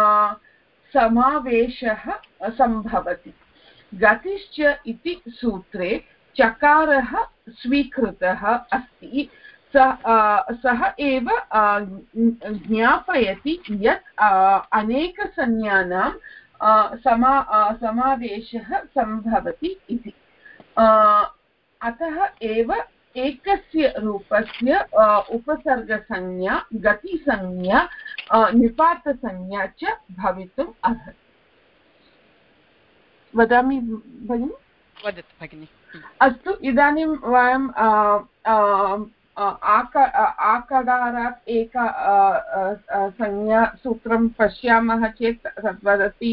समावेशः सम्भवति। गतिश्च इति सूत्रे चकारः स्वीकृतः अस्ति। सः एव ज्ञापयति यत् अनेकसंज्ञानां समावेशः सम्भवति इति। अतः एव एकस्य रूपस्य उपसर्गसंज्ञा गतिसंज्ञा निपातसंज्ञा च भवितुम् अर्हति। वदामि भगिनि? वदतु भगिनि। अस्तु, इदानीं वयं आकडारात् एका संज्ञा सूत्रं पश्यामः चेत् तद् वदति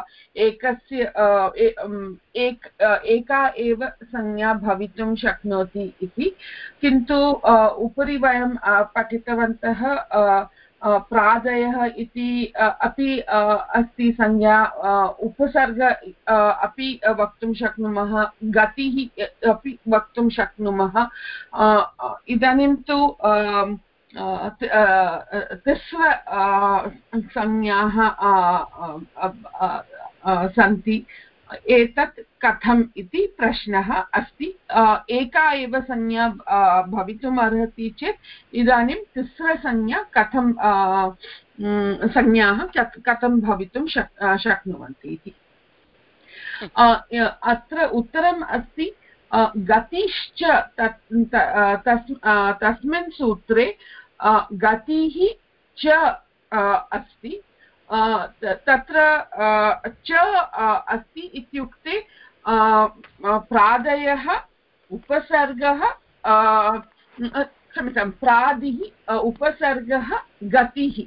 एका एव संज्ञा भवितुं शक्नोति इति। किन्तु उपरि वयं पठितवन्तः प्रादयः इति अपि अस्ति संज्ञा, उपसर्ग अपि वक्तुं शक्नुमः, गतिः अपि वक्तुं शक्नुमः। इदानीं तु तिस्र संज्ञाः सन्ति। एतत् कथम् इति प्रश्नः अस्ति। एका एव संज्ञा भवितुम् अर्हति चेत् इदानीं तिस्रसंज्ञा संज्ञाः कथं भवितुं शक्नुवन्ति इति। अत्र उत्तरम् अस्ति गतिश्च। तस्मिन् सूत्रे गतिः च अस्ति। तत्र च अस्ति इत्युक्ते प्रादयः उपसर्गः क्षम्यतां प्रादिः उपसर्गः गतिः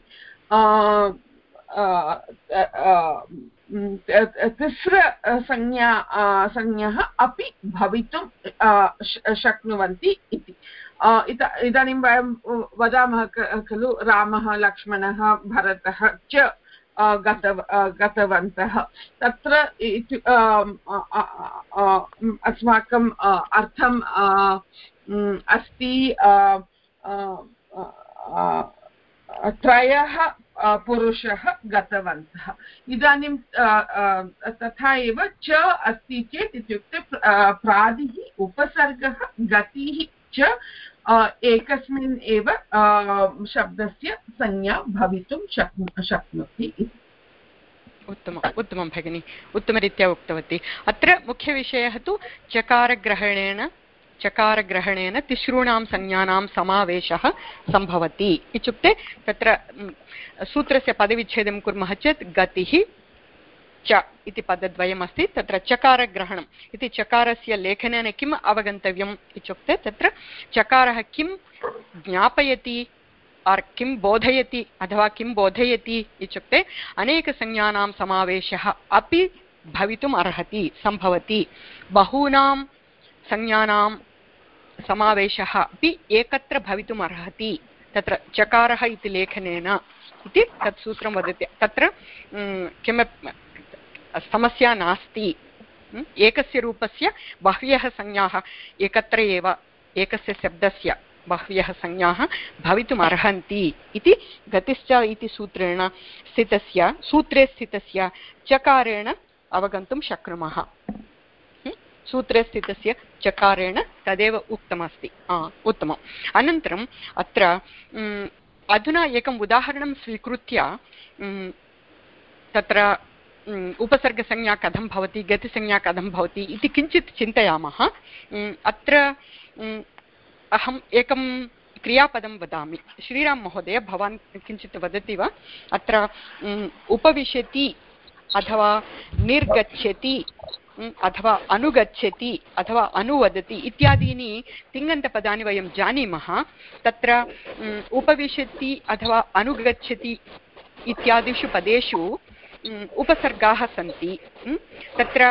तिस्र संज्ञाः अपि भवितुं शक्नुवन्ति इति। इदानीं वयं वदामः खलु रामः लक्ष्मणः भरतः च गतवन्तः। तत्र अस्माकं अर्थम् अस्ति त्रयः पुरुषः गतवन्तः। इदानीं तथा एव च अस्ति चेत् इत्युक्ते प्रादिः उपसर्गः गतिः च एकस्मिन् एव शब्दस्य संज्ञा भवितुं शक्नोति। उत्तमं भगिनी, उत्तमरीत्या उक्तवती। अत्र मुख्यविषयः तु चकारग्रहणेन चकारग्रहणेन तिसॄणां संज्ञानां समावेशः सम्भवति इत्युक्ते तत्र सूत्रस्य पदविच्छेदं कुर्मः चेत् गतिः च इति पदद्वयमस्ति तत्र चकारग्रहणम् इति चकारस्य लेखनेन किम् अवगन्तव्यम् इत्युक्ते तत्र चकारः किं ज्ञापयति आर् किं बोधयति अथवा किं बोधयति इत्युक्ते अनेकसंज्ञानां समावेशः अपि भवितुम् अर्हति सम्भवति बहूनां संज्ञानां समावेशः अपि एकत्र भवितुम् अर्हति तत्र चकारः इति लेखनेन इति तत् सूत्रं वदति तत्र किमपि समस्या नास्ति एकस्य रूपस्य बह्व्यः संज्ञाः एकत्र एव एकस्य शब्दस्य बह्व्यः संज्ञाः भवितुम् अर्हन्ति इति गतिश्च इति सूत्रे स्थितस्य चकारेण अवगन्तुं शक्नुमः सूत्रे स्थितस्य चकारेण तदेव उक्तमस्ति उत्तमम् अनन्तरम् अत्र अधुना एकम् उदाहरणं स्वीकृत्य तत्र उपसर्गसंज्ञा कथं भवति गतिसंज्ञा कथं भवति इति किञ्चित् चिन्तयामः अत्र अहम् एकं क्रियापदं वदामि श्रीराम महोदय भवान् किञ्चित् वदति वा अत्र उपविशति अथवा निर्गच्छति अथवा अनुगच्छति अथवा अनुवदति इत्यादीनि तिङन्तपदानि वयं जानीमः तत्र उपविशति अथवा अनुगच्छति इत्यादिषु पदेषु उपसर्गाः सन्ति तत्र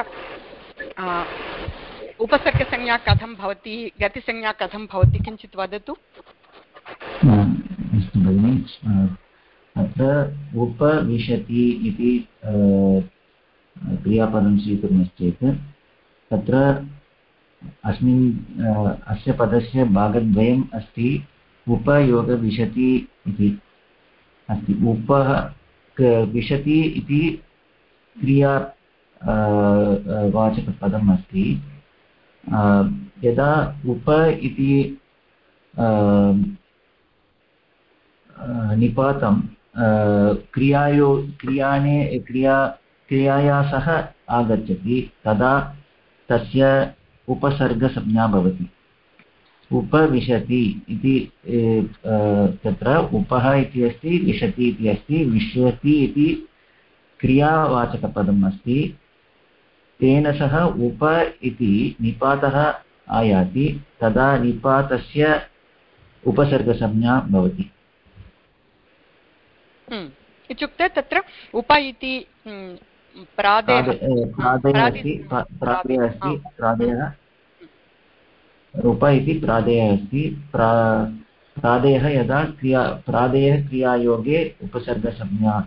उपसर्गसंज्ञा कथं भवति गतिसंज्ञा कथं भवति किञ्चित् वदतु अस्तु भगिनि अत्र उपविशति इति क्रियापदं स्वीकुर्मश्चेत् तत्र अस्य पदस्य भागद्वयम् अस्ति उपयोगविशति इति अस्ति उपः विशति इति क्रिया वाचकपदम् अस्ति यदा उप इति निपातं क्रियाया सह आगच्छति तदा तस्य उपसर्गसंज्ञा भवति उपविशति इति तत्र उपः इति अस्ति विशति इति अस्ति विशति इति क्रियावाचकपदम् अस्ति तेन सह उप इति निपातः आयाति तदा निपातस्य उपसर्गसंज्ञा भवति इत्युक्ते तत्र उप इति प्रादेयः उप इति प्रादेयः अस्ति प्रादेयः यदा प्रादेयः क्रियायोगे उपसर्गसंज्ञा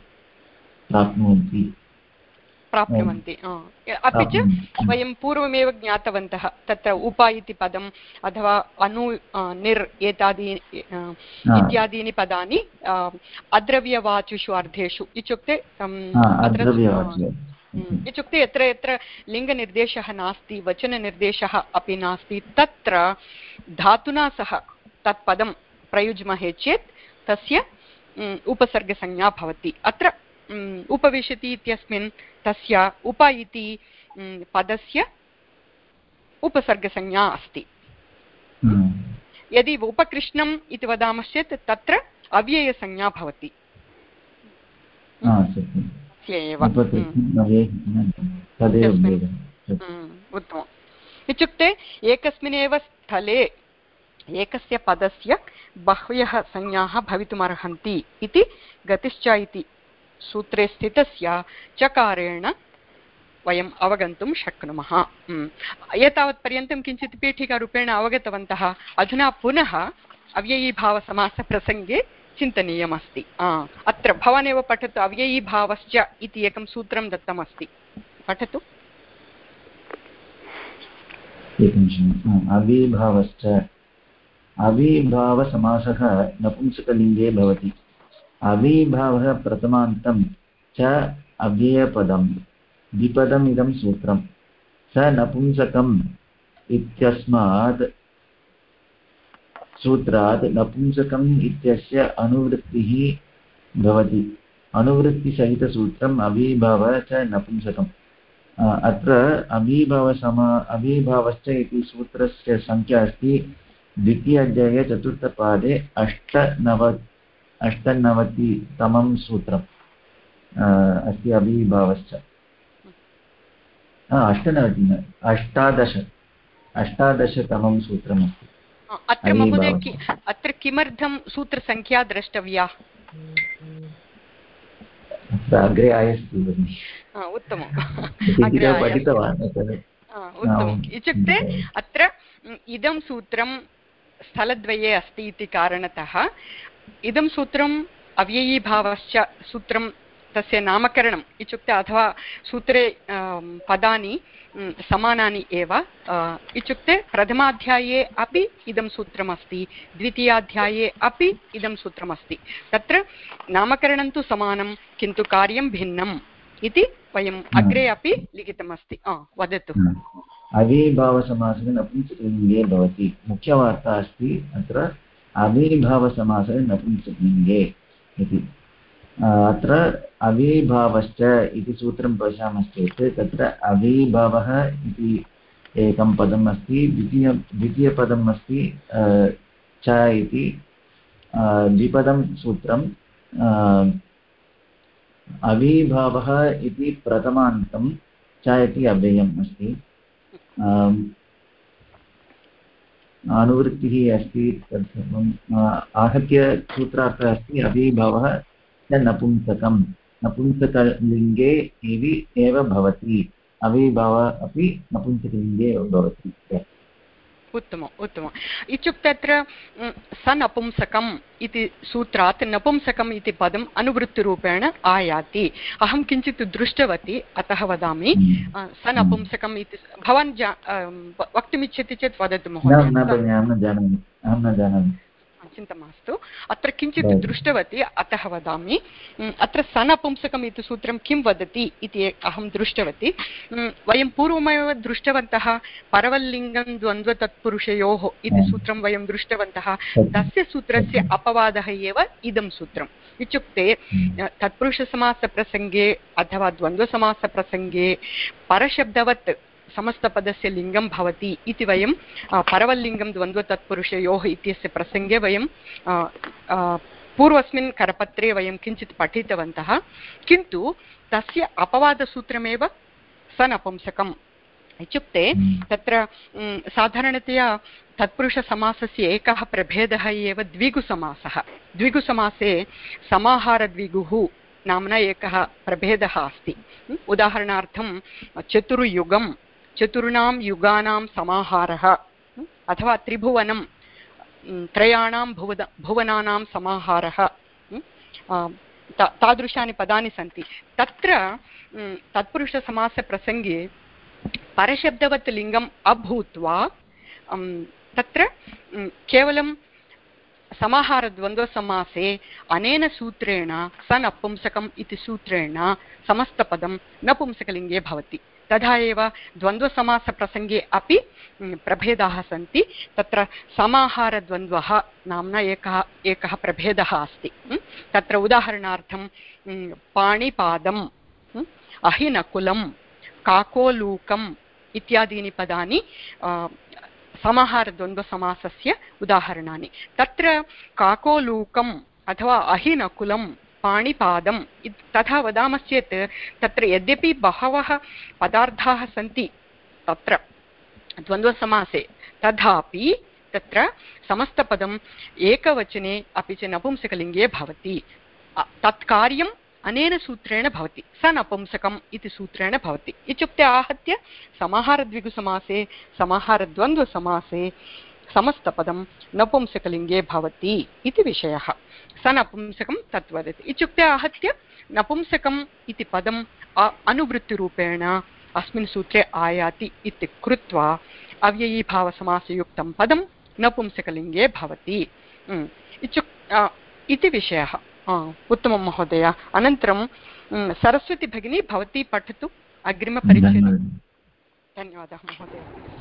प्राप्नुवन्ति अपि च वयं पूर्वमेव ज्ञातवन्तः तत्र उप इति पदम् अथवा अनु निर् इत्यादीनि पदानि अद्रव्यवाचिषु अर्थेषु इत्युक्ते इत्युक्ते यत्र यत्र लिङ्गनिर्देशः नास्ति वचननिर्देशः अपि नास्ति तत्र धातुना सह तत् पदं प्रयुज्महे चेत् तस्य उपसर्गसंज्ञा भवति अत्र उपविशति इत्यस्मिन् तस्य उप इति पदस्य उपसर्गसंज्ञा अस्ति यदि उपकृष्णम् इति वदामश्चेत् तत्र अव्ययसंज्ञा भवति उत्तमम् इत्युक्ते एकस्मिन्नेव स्थले एकस्य पदस्य बह्व्यः संज्ञाः भवितुमर्हन्ति इति गतिश्च इति सूत्रे स्थितस्य चकारेण वयम् अवगन्तुं शक्नुमः एतावत्पर्यन्तं किञ्चित् पीठिकारूपेण अवगतवन्तः अधुना पुनः अव्ययीभावसमासप्रसङ्गे चिन्तनीयमस्ति अत्र भवानेव पठतु अव्ययीभावश्च इति एकं सूत्रं दत्तमस्ति पठतु अव्ययीभावश्च अव्ययीभावसमासः नपुंसकलिङ्गे भवति अव्ययीभावः प्रथमान्तं च अव्ययपदं द्विपदमिदं सूत्रं स नपुंसकम् इत्यस्मात् सूत्रात् नपुंसकम् इत्यस्य अनुवृत्तिः भवति अनुवृत्तिसहितसूत्रम् अव्ययीभावः च नपुंसकम् अत्र अविभावश्च इति सूत्रस्य संख्या अस्ति द्वितीयाध्याये चतुर्थपादे 98तमं सूत्रम् अस्ति अविभावश्च 18तमं सूत्रमस्ति। अत्र महोदय अत्र किमर्थं सूत्रसङ्ख्या द्रष्टव्या? अग्रे आयस्ति उत्तमम् पठितवान् उत्तमम् इत्युक्ते अत्र इदं सूत्रं स्थलद्वये अस्ति इति कारणतः इदं सूत्रम् अव्ययीभावश्च सूत्रं तस्य नामकरणम् इत्युक्ते अथवा सूत्रे पदानि समानानि एव इत्युक्ते प्रथमाध्याये अपि इदं सूत्रमस्ति द्वितीयाध्याये अपि इदं सूत्रमस्ति तत्र नामकरणं तु समानं किन्तु कार्यं भिन्नम् इति वयम् अग्रे अपि लिखितमस्ति। वदतु। अविभावसमासे नपुंसकलिङ्गे भवति मुख्यवार्ता अस्ति अत्र अविभावसमासे नपुंसकलिङ्गे इति। अत्र अविभावश्च इति सूत्रं पश्यामश्चेत् तत्र अविभावः इति एकं पदम् अस्ति द्वितीयपदम् अस्ति च इति द्विपदं सूत्रम् अविभावः इति प्रथमान्तं च इति अव्ययम् अस्ति अनुवृत्तिः अस्ति तत्सर्वम् आहत्य सूत्रार्थः अस्ति अविभावः नपुंसकलिङ्गे एव भवति अविभाव अपि नपुंसकलिङ्गे एव भवति। उत्तमम् उत्तमम् इत्युक्ते अत्र सनपुंसकम् इति सूत्रात् नपुंसकम् इति पदम् अनुवृत्तिरूपेण आयाति। अहं किञ्चित् दृष्टवती अतः वदामि सनपुंसकम् इति भवान् वक्तुमिच्छति चेत् वदतु महोदय। चिन्ता मास्तु अत्र किञ्चित् दृष्टवती अतः वदामि। अत्र सनपुंसकम् इति सूत्रं किं वदति इति अहं दृष्टवती। वयं पूर्वमेव दृष्टवन्तः परवल्लिङ्गं द्वन्द्वतत्पुरुषयोः इति सूत्रं वयं दृष्टवन्तः। तस्य सूत्रस्य अपवादः एव इदं सूत्रम् इत्युक्ते तत्पुरुषसमासप्रसङ्गे अथवा द्वन्द्वसमासप्रसङ्गे परशब्दवत् समस्तपदस्य लिङ्गं भवति इति वयं परवल्लिङ्गं द्वन्द्वतत्पुरुषयोः इत्यस्य प्रसङ्गे वयं पूर्वस्मिन् करपत्रे वयं किञ्चित् पठितवन्तः किन्तु तस्य अपवादसूत्रमेव सनपुंसकम् इत्युक्ते तत्र साधारणतया तत्पुरुषसमासस्य एकः प्रभेदः एव द्विगुसमासः। द्विगुसमासे समाहारद्विगुः नाम्ना एकः प्रभेदः अस्ति। उदाहरणार्थं चतुर्युगं चतुर्णां युगानां समाहारः अथवा त्रिभुवनं त्रयाणां भुवनानां समाहारः तादृशानि पदानि सन्ति। तत्र तत्पुरुषसमासप्रसङ्गे परशब्दवत् लिङ्गम् अभूत्वा तत्र केवलं समाहारद्वन्द्वसमासे अनेन सूत्रेण सनपुंसकम् इति सूत्रेण समस्तपदं नपुंसकलिङ्गे भवति। तथा एव द्वन्द्वसमासप्रसङ्गे अपि प्रभेदाः सन्ति। तत्र समाहारद्वन्द्वः नाम्ना एकः प्रभेदः अस्ति। तत्र उदाहरणार्थं पाणिपादम् अहिनकुलं काकोलूकम् इत्यादीनि पदानि समाहारद्वन्द्वसमासस्य उदाहरणानि। तत्र काकोलूकम् अथवा अहिनकुलं पाणिपादं तथा वदामश्चेत् तत्र यद्यपि बहवः पदार्थाः सन्ति तत्र द्वन्द्वसमासे तथापि तत्र समस्तपदम् एकवचने अपि च नपुंसकलिङ्गे भवति। तत्कार्यम् अनेन सूत्रेण भवति सनपुंसकम् इति सूत्रेण भवति। इत्युक्ते आहत्य समाहारद्विगुसमासे समाहारद्वन्द्वसमासे समस्तपदं नपुंसकलिङ्गे भवति इति विषयः। सनपुंसकं तत् वदति। इत्युक्ते आहत्य नपुंसकम् इति पदम् अनुवृत्तिरूपेण अस्मिन् सूत्रे आयाति इति कृत्वा अव्ययीभावसमासयुक्तं पदं नपुंसकलिङ्गे भवति इति विषयः। उत्तमं महोदय। अनन्तरं सरस्वती भगिनी भवती पठतु अग्रिमपरिच्छेदं। धन्यवादः महोदय।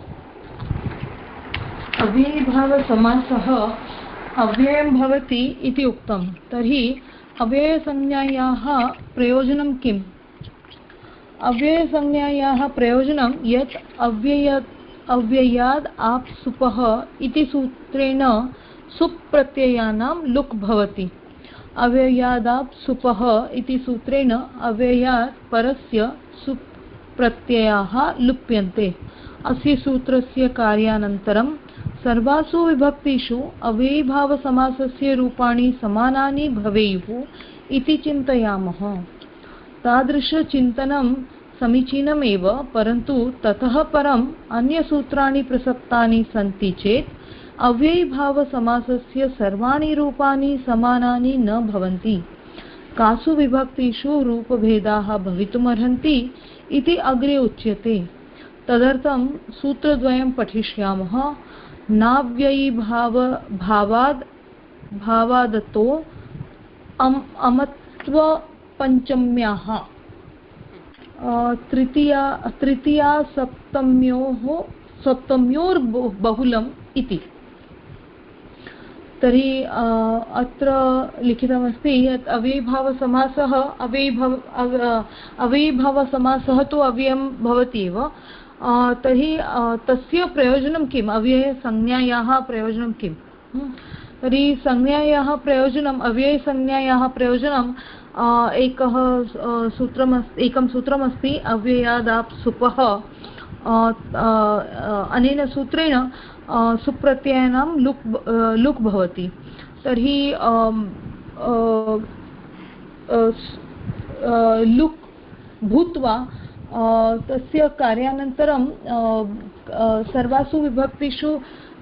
अव्ययीभावसमासः अव्ययं भवति इति उक्तं। तर्हि अव्ययसंज्ञायाः प्रयोजनं किम्? अव्ययसंज्ञायाः प्रयोजनं यत् अव्ययाद् आप् सुपः इति सूत्रेण सुप् प्रत्ययानां लुक् भवति। अव्ययादाप् सुपः इति सूत्रेण अव्ययात् परस्य सुप् प्रत्ययाः लुप्यन्ते। अस्य सूत्रस्य कार्यानन्तरं सर्वासु विभक्तिषु अव्ययीभावसमासस्य रूपाणि समानानि भवेयुः इति चिन्तयामः। तादृशचिन्तनं समीचीनमेव, परन्तु ततः परम् अन्यसूत्राणि प्रसक्तानि सन्ति चेत् अव्ययीभावसमासस्य सर्वाणि रूपाणि समानानि न भवन्ति। कासु विभक्तिषु रूपभेदाः भवितुमर्हन्ति इति अग्रे उच्यते। तदर्थं सूत्रद्वयं पठिष्यामः। नाव्ययीभावादतो अमत्वपञ्चम्याः तृतीया सप्तम्योर्बहुलम् इति। तर्हि अत्र लिखितमस्ति यत् अव्ययीभावसमासः तु अव्ययं भवति एव। तर्हि तस्य प्रयोजनं किम्? अव्ययसंज्ञायाः प्रयोजनं किम्? तर्हि अव्ययसंज्ञायाः प्रयोजनं एकं सूत्रमस्ति अव्ययादाप् सुपः। अनेन सूत्रेण सुप्रत्ययानां लुक् भवति। तर्हि लुक् भूत्वा तस्य कार्यानन्तरं सर्वासु विभक्तिषु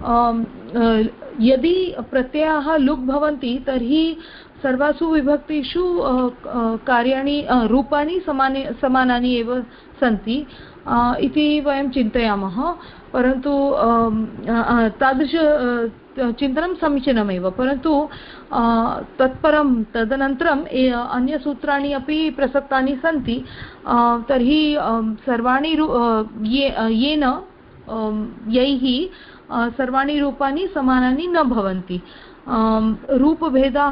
यदि प्रत्ययाः लुक् भवन्ति तर्हि सर्वासु विभक्तिषु रूपाणि समानानि एव सन्ति इति वयं चिन्तयामः। परन्तु तादृश चिन्तनं समीचीनमेव, परन्तु तदनन्तरम् अन्यसूत्राणि अपि प्रसक्तानि सन्ति। तर्हि सर्वाणि यैः सर्वाणि रूपाणि समानानि न भवन्ति। रूपभेदाः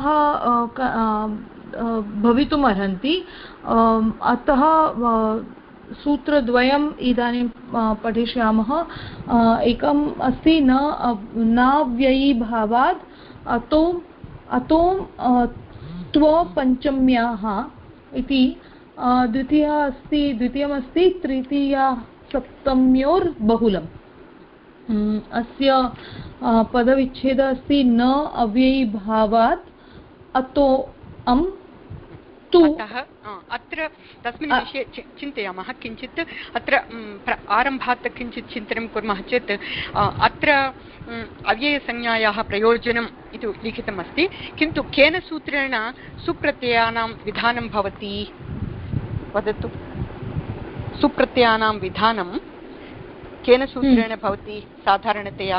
भवितुमर्हन्ति। अतः सूत्रद्वयम् इदानीं पठिष्यामः। एकम् अस्ति नाव्ययीभावात् अतो त्वपञ्चम्याः इति। द्वितीयमस्ति तृतीया सप्तम्योर्बहुलम्। अस्य पदविच्छेदः अस्ति न अव्ययीभावात् अतो अम् तु। अत्र तस्मिन् विषये चिन्तयामः किञ्चित्। अत्र आरम्भात् किञ्चित् चिन्तनं कुर्मः चेत् अत्र अव्ययसंज्ञायाः प्रयोजनम् इति लिखितमस्ति, किन्तु केन सूत्रेण सुप्रत्ययानां विधानं भवति? वदतु। सुप्रत्ययानां विधानं केन सूत्रेण भवति साधारणतया?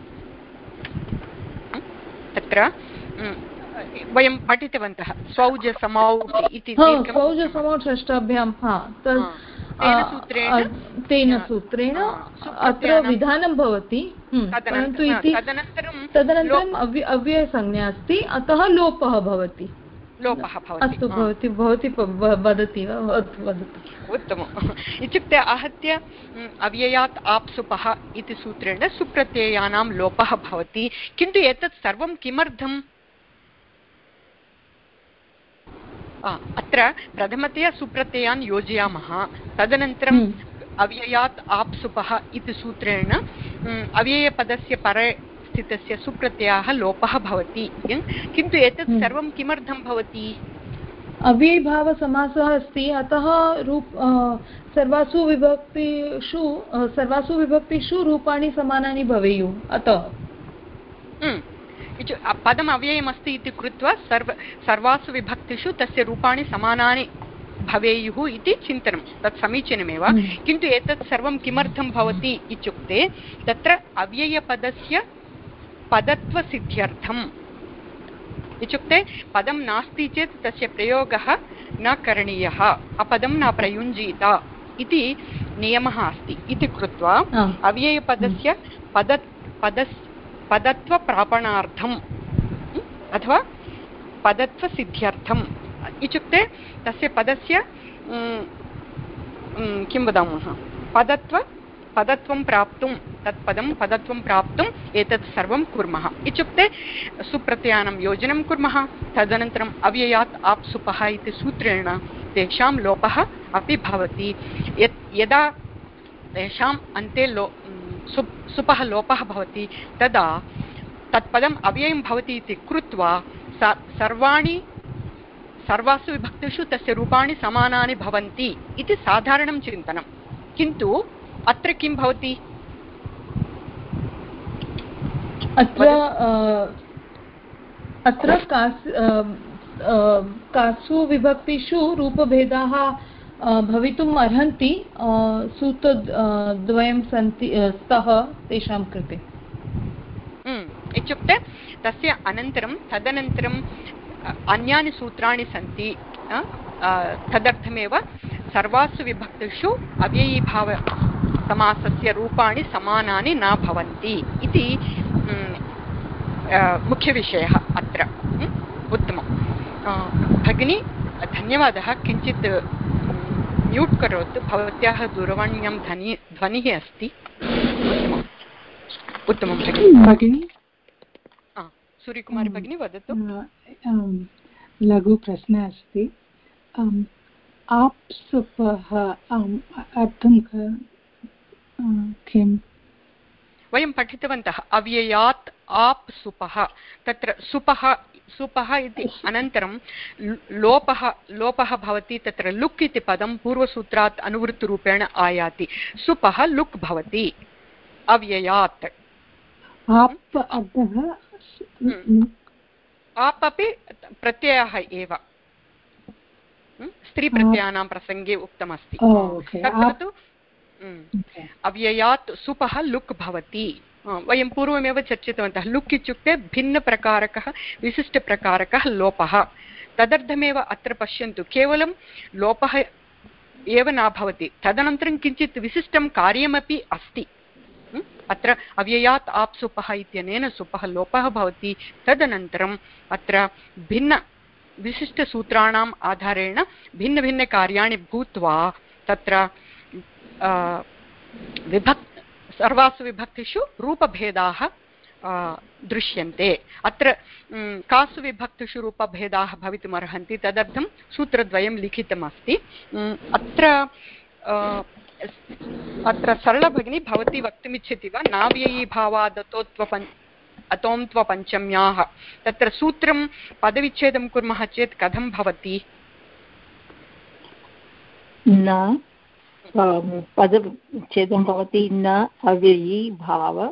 तत्र वयं पठितवन्तः स्वौजसमौ इति। स्वौजसमौ षष्ठाभ्यां तेन सूत्रेण अत्र विधानं भवति, परन्तु तदनन्तरम् अव्ययसंज्ञा अस्ति, अतः लोपः भवति। अस्तु, भवती वदति वा? वदतु। उत्तमम्। इत्युक्ते आहत्य अव्ययात् आप्सुपः इति सूत्रेण सुप्रत्ययानां लोपः भवति। किन्तु एतत् सर्वं किमर्थम्? अत्र प्रथमतया सुप्रत्ययान् योजयामः, तदनन्तरम् अव्ययात् आप्सुपः इति सूत्रेण अव्ययपदस्य परे स्थितस्य सुप्रत्ययः लोपः भवति। किन्तु एतत् सर्वं किमर्थं भवति? अव्ययीभावसमासः अस्ति, अतः सर्वासु विभक्तिषु रूपाणि समानानि भवेयुः। अतः पदम् अव्ययमस्ति इति कृत्वा सर्वासु विभक्तिषु तस्य रूपाणि समानानि भवेयुः इति चिन्तनं, तत् समीचीनमेव। किन्तु एतत् सर्वं किमर्थं भवति इत्युक्ते तत्र अव्ययपदस्य पदत्वसिद्ध्यर्थम्। इत्युक्ते पदं नास्ति चेत् तस्य प्रयोगः न करणीयः, अपदं न प्रयुञ्जीत इति नियमः अस्ति इति कृत्वा अव्ययपदस्य पदत्वप्रापणार्थम् अथवा पदत्वसिद्ध्यर्थम् इत्युक्ते तस्य पदस्य किं वदामः पदत्वं प्राप्तुं तत्पदं पदत्वं प्राप्तुम् एतत् सर्वं कुर्मः इत्युक्ते सुप्रत्ययानां योजनं कुर्मः तदनन्तरम् अव्ययात् आप् सुपः इति सूत्रेण तेषां लोपः अपि भवति यदा तेषाम् अन्ते सुपः लोपः भवति तदा तत्पदम् अव्ययं भवति इति कृत्वा सर्वासु विभक्तिषु तस्य रूपाणि समानानि भवन्ति इति साधारणं चिन्तनं किन्तु अत्र किं भवति अत्र कासु विभक्तिषु रूपभेदाः भवितुम् अर्हन्ति सूत्रद्वयं सन्ति स्तः तेषां कृते इत्युक्ते तस्य अनन्तरं तदनन्तरं अन्यानि सूत्राणि सन्ति तदर्थमेव सर्वासु विभक्तिषु अव्ययीभाव समासस्य रूपाणि समानानि न भवन्ति इति मुख्यविषयः अत्र उत्तमं भगिनी धन्यवादः किञ्चित् म्यूट् करोतु भवत्याः दूरवाण्यां ध्वनिः अस्ति उत्तमं भगिनी सूर्यकुमारी भगिनी वदतु लघुप्रश्नः अस्ति आप्सुपः अर्थं किं वयं पठितवन्तः अव्ययात् आप् सुपः तत्र सुपः इति अनन्तरं लोपः भवति तत्र लुक् इति पदं पूर्वसूत्रात् अनुवृत्तिरूपेण आयाति सुपः लुक् भवति अव्ययात् आप् अर्थः आप् अपि प्रत्ययः एव स्त्रीप्रत्ययानां प्रसङ्गे उक्तमस्ति तत्र तु अव्ययात् सुपः लुक् भवति वयं पूर्वमेव चर्चितवन्तः लुक् इत्युक्ते भिन्नप्रकारकः विशिष्टप्रकारकः लोपः तदर्थमेव अत्र पश्यन्तु केवलं लोपः एव न भवति तदनन्तरं किञ्चित् विशिष्टं कार्यमपि अस्ति अत्र अव्ययात् आप् सुपः इत्यनेन सुपः लोपः भवति तदनन्तरम् अत्र विशिष्टसूत्राणाम् आधारेण भिन्नभिन्नकार्याणि भूत्वा तत्र सर्वासु विभक्तिषु रूपभेदाः दृश्यन्ते अत्र कासु विभक्तिषु रूपभेदाः भवितुमर्हन्ति तदर्थं सूत्रद्वयं लिखितमस्ति अत्र सरला भगिनी भवती वक्तुमिच्छति वा नाव्ययीभावादतोत्वपञ्चम्याः तत्र सूत्रं पदविच्छेदं कुर्मः चेत् कथं भवति न पदच्छेदं भवति न अव्ययीभाव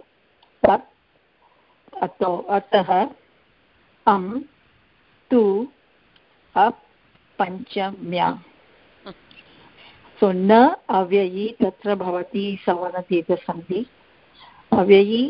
अतः अं तु अप् पञ्चम्या सो न अव्ययी तत्र भवति सवर्णदीर्घसन्धि अव्ययी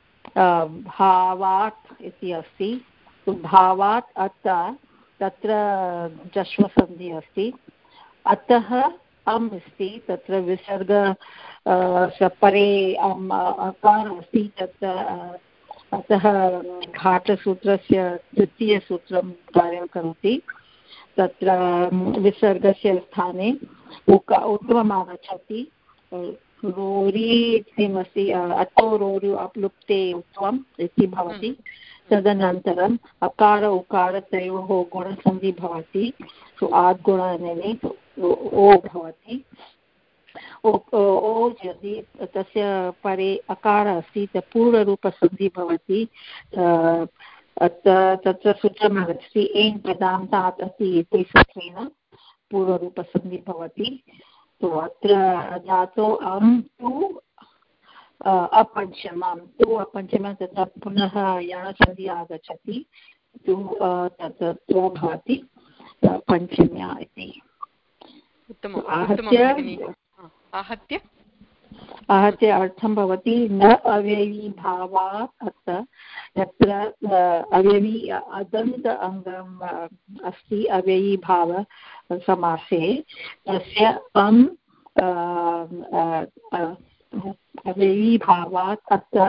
भावात् इति अस्ति भावात् अतः तत्र जश्वसन्धि अस्ति अतः अम् अस्ति तत्र विसर्ग परे अकार अस्ति तत्र अतः घाटसूत्रस्य द्वितीयसूत्रं कार्यं करोति तत्र विसर्गस्य स्थाने उत्तमम् आगच्छति रोरि किमस्ति अतो रोरु अप्लुप्ते उत्तमम् इति भवति तदनन्तरम् अकार उकार तयोः गुणसन्धि भवति सो आद्गुणनेने ओ भवति ओ यदि तस्य परे अकार अस्ति तत् पूर्वरूपसन्धि भवति तत्र सूत्रम् आगच्छति एन् पदान्तात् अस्ति इति सूत्रेण पूर्वरूपसन्धि भवति तो अत्र धातो अं तु अपञ्चमं तत्र पुनः यणसन्धि आगच्छति तु तत्र भवति पञ्चम्या इति आहत्य अर्थं भवति न अव्ययीभावात् अत्र यत्र अव्ययी अदन्त अङ्गम् अस्ति अव्ययीभाव समासे तस्य अव्ययीभावात् अत्र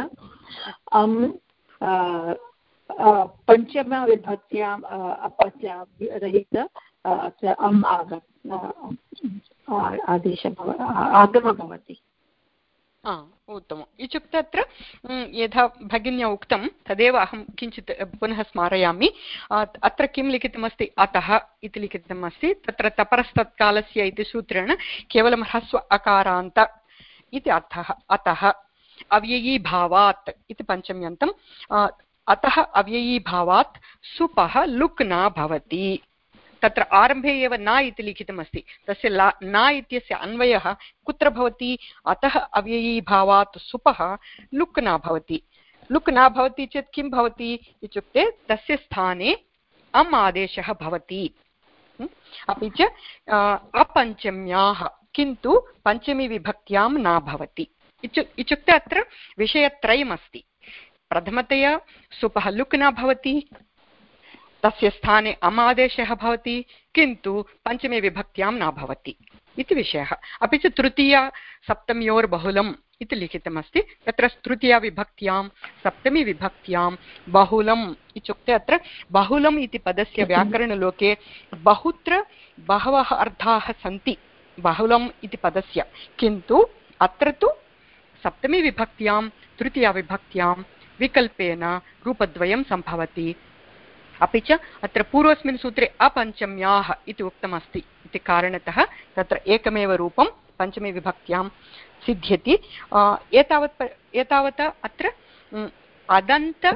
पञ्चमविभक्त्याम् अपत्यां रहित अत्र आदेशः आगमः भवति। उत्तमम्। इत्युक्ते अत्र यथा भगिन्या उक्तं तदेव अहं किञ्चित् पुनः स्मारयामि। अत्र किं लिखितमस्ति, अतः इति लिखितमस्ति। तत्र तपरस्तत्कालस्य इति सूत्रेण केवलं ह्रस्व अकारान्त इति अर्थः। अतः अव्ययीभावात् इति पञ्चम्यन्तम्। अतः अव्ययीभावात् सुपः लुक् न भवति। तत्र आरम्भे एव न इति लिखितमस्ति। तस्य न इत्यस्य अन्वयः कुत्र भवति? अतः अव्ययीभावात् सुपः लुक् न भवति। लुक् न भवति चेत् किं भवति इत्युक्ते तस्य स्थाने अम् आदेशः भवति। अपि च अपञ्चम्याः किन्तु पञ्चमी विभक्त्यां न भवति। इत्युक्ते अत्र विषयत्रयमस्ति। प्रथमतया सुपः लुक् न भवति, तस्य स्थाने अम् आदेशः भवति, किन्तु पञ्चमे विभक्त्यां न भवति इति विषयः। अपि च तृतीया सप्तम्योर्बहुलम् इति लिखितमस्ति। तत्र तृतीया विभक्त्यां सप्तमी विभक्त्यां बहुलम् इत्युक्ते अत्र बहुलम् इति पदस्य व्याकरणलोके बहुत्र बहवः अर्थाः सन्ति बहुलम् इति पदस्य, किन्तु अत्र तु सप्तमी विभक्त्यां तृतीया विभक्त्यां विकल्पेन रूपद्वयं सम्भवति। अपि च अत्र पूर्वस्मिन् सूत्रे अपञ्चम्याः इति उक्तमस्ति इति कारणतः तत्र एकमेव रूपं पञ्चमी विभक्त्यां सिद्ध्यति। एतावता अत्र अदन्त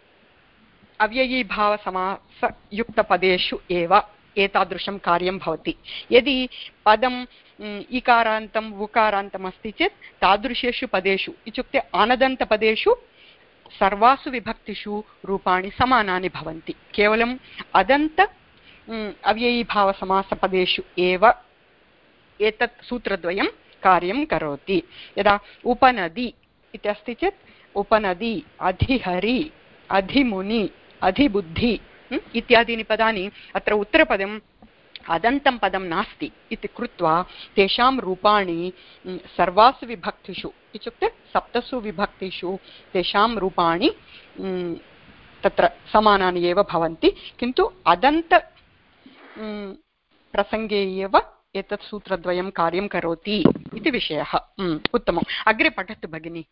अव्ययीभावसमासयुक्तपदेषु एव एतादृशं कार्यं भवति। यदि पदम् इकारान्तं उकारान्तम् अस्ति चेत् तादृशेषु पदेषु इत्युक्ते अनदन्तपदेषु सर्वासु विभक्तिषु रूपाणि समानानि भवन्ति। केवलम् अदन्त अव्ययीभावसमासपदेषु एव एतत् सूत्रद्वयं कार्यं करोति। यदा उपनदी इति अस्ति चेत् उपनदी, अधिहरि, अधिमुनि, अधिबुद्धि इत्यादीनि पदानि अत्र उत्तरपदम् अदन्तं पदं नास्ति इति कृत्वा तेषां रूपाणि सर्वासु विभक्तिषु इत्युक्ते सप्तसु विभक्तिषु तेषां रूपाणि तत्र समानानि एव भवन्ति, किन्तु अदन्त प्रसङ्गे एव एतत् सूत्रद्वयं कार्यं करोति इति विषयः। उत्तमम्। अग्रे पठतु भगिनी।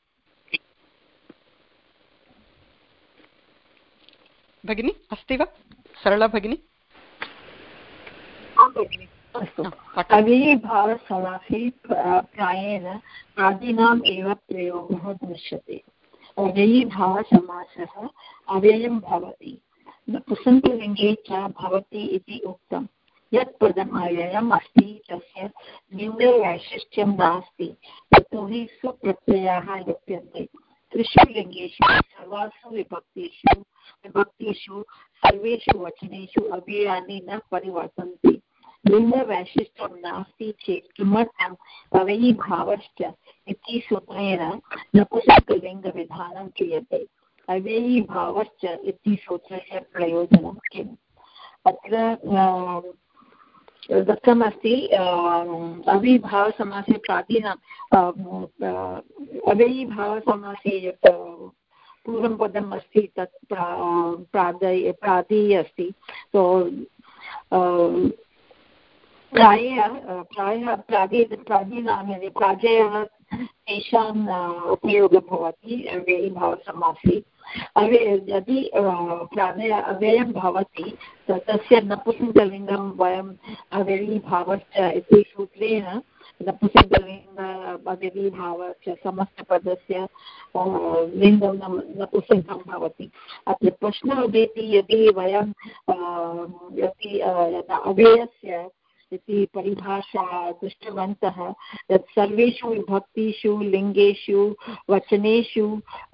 भगिनी अस्ति वा? सरला भगिनी। अस्तु। अव्ययीभावसमासे प्रायेण आदीनाम् एव प्रयोगः दृश्यते। अव्ययीभावसमासः अव्ययं भवति, पुंसलिङ्गे च भवति इति उक्तम्। यत् पदम् अव्ययम् अस्ति तस्य लिङ्गवैशिष्ट्यं नास्ति, यतोहि स्वप्रत्ययाः लिप्यन्ते। त्रिषु लिङ्गेषु सर्वासु विभक्तिषु सर्वेषु वचनेषु अव्ययानि न परिवर्तन्ते। लिङ्गवैशिष्ट्यं नास्ति चेत् किमर्थम् अव्ययीभावश्च इति सूत्रेण नपुंसकलिङ्गविधानं क्रियते। अव्ययीभावश्च इति सूत्रस्य प्रयोजनं किम्? अत्र दत्तमस्ति अव्ययीभावसमासे अव्ययीभावसमासे यत् पूर्वं पदम् अस्ति तत् प्रादेय अस्ति। तो प्रायः प्रादीनानि प्राजयः तेषाम् उपयोगः भवति अव्ययीभावसमासे। यदि अव्ययं भवति तस्य नपुंसकलिङ्गं वयम् अव्ययीभावश्च इति सूत्रेण नपुंसकलिङ्ग अव्ययीभावश्च समस्तपदस्य लिङ्गं नपुंसकं भवति। अत्र प्रश्नः उदेति यदि वयं अव्ययस्य इति परिभाषा दृष्टवन्तः यत् सर्वेषु विभक्तिषु लिङ्गेषु वचनेषु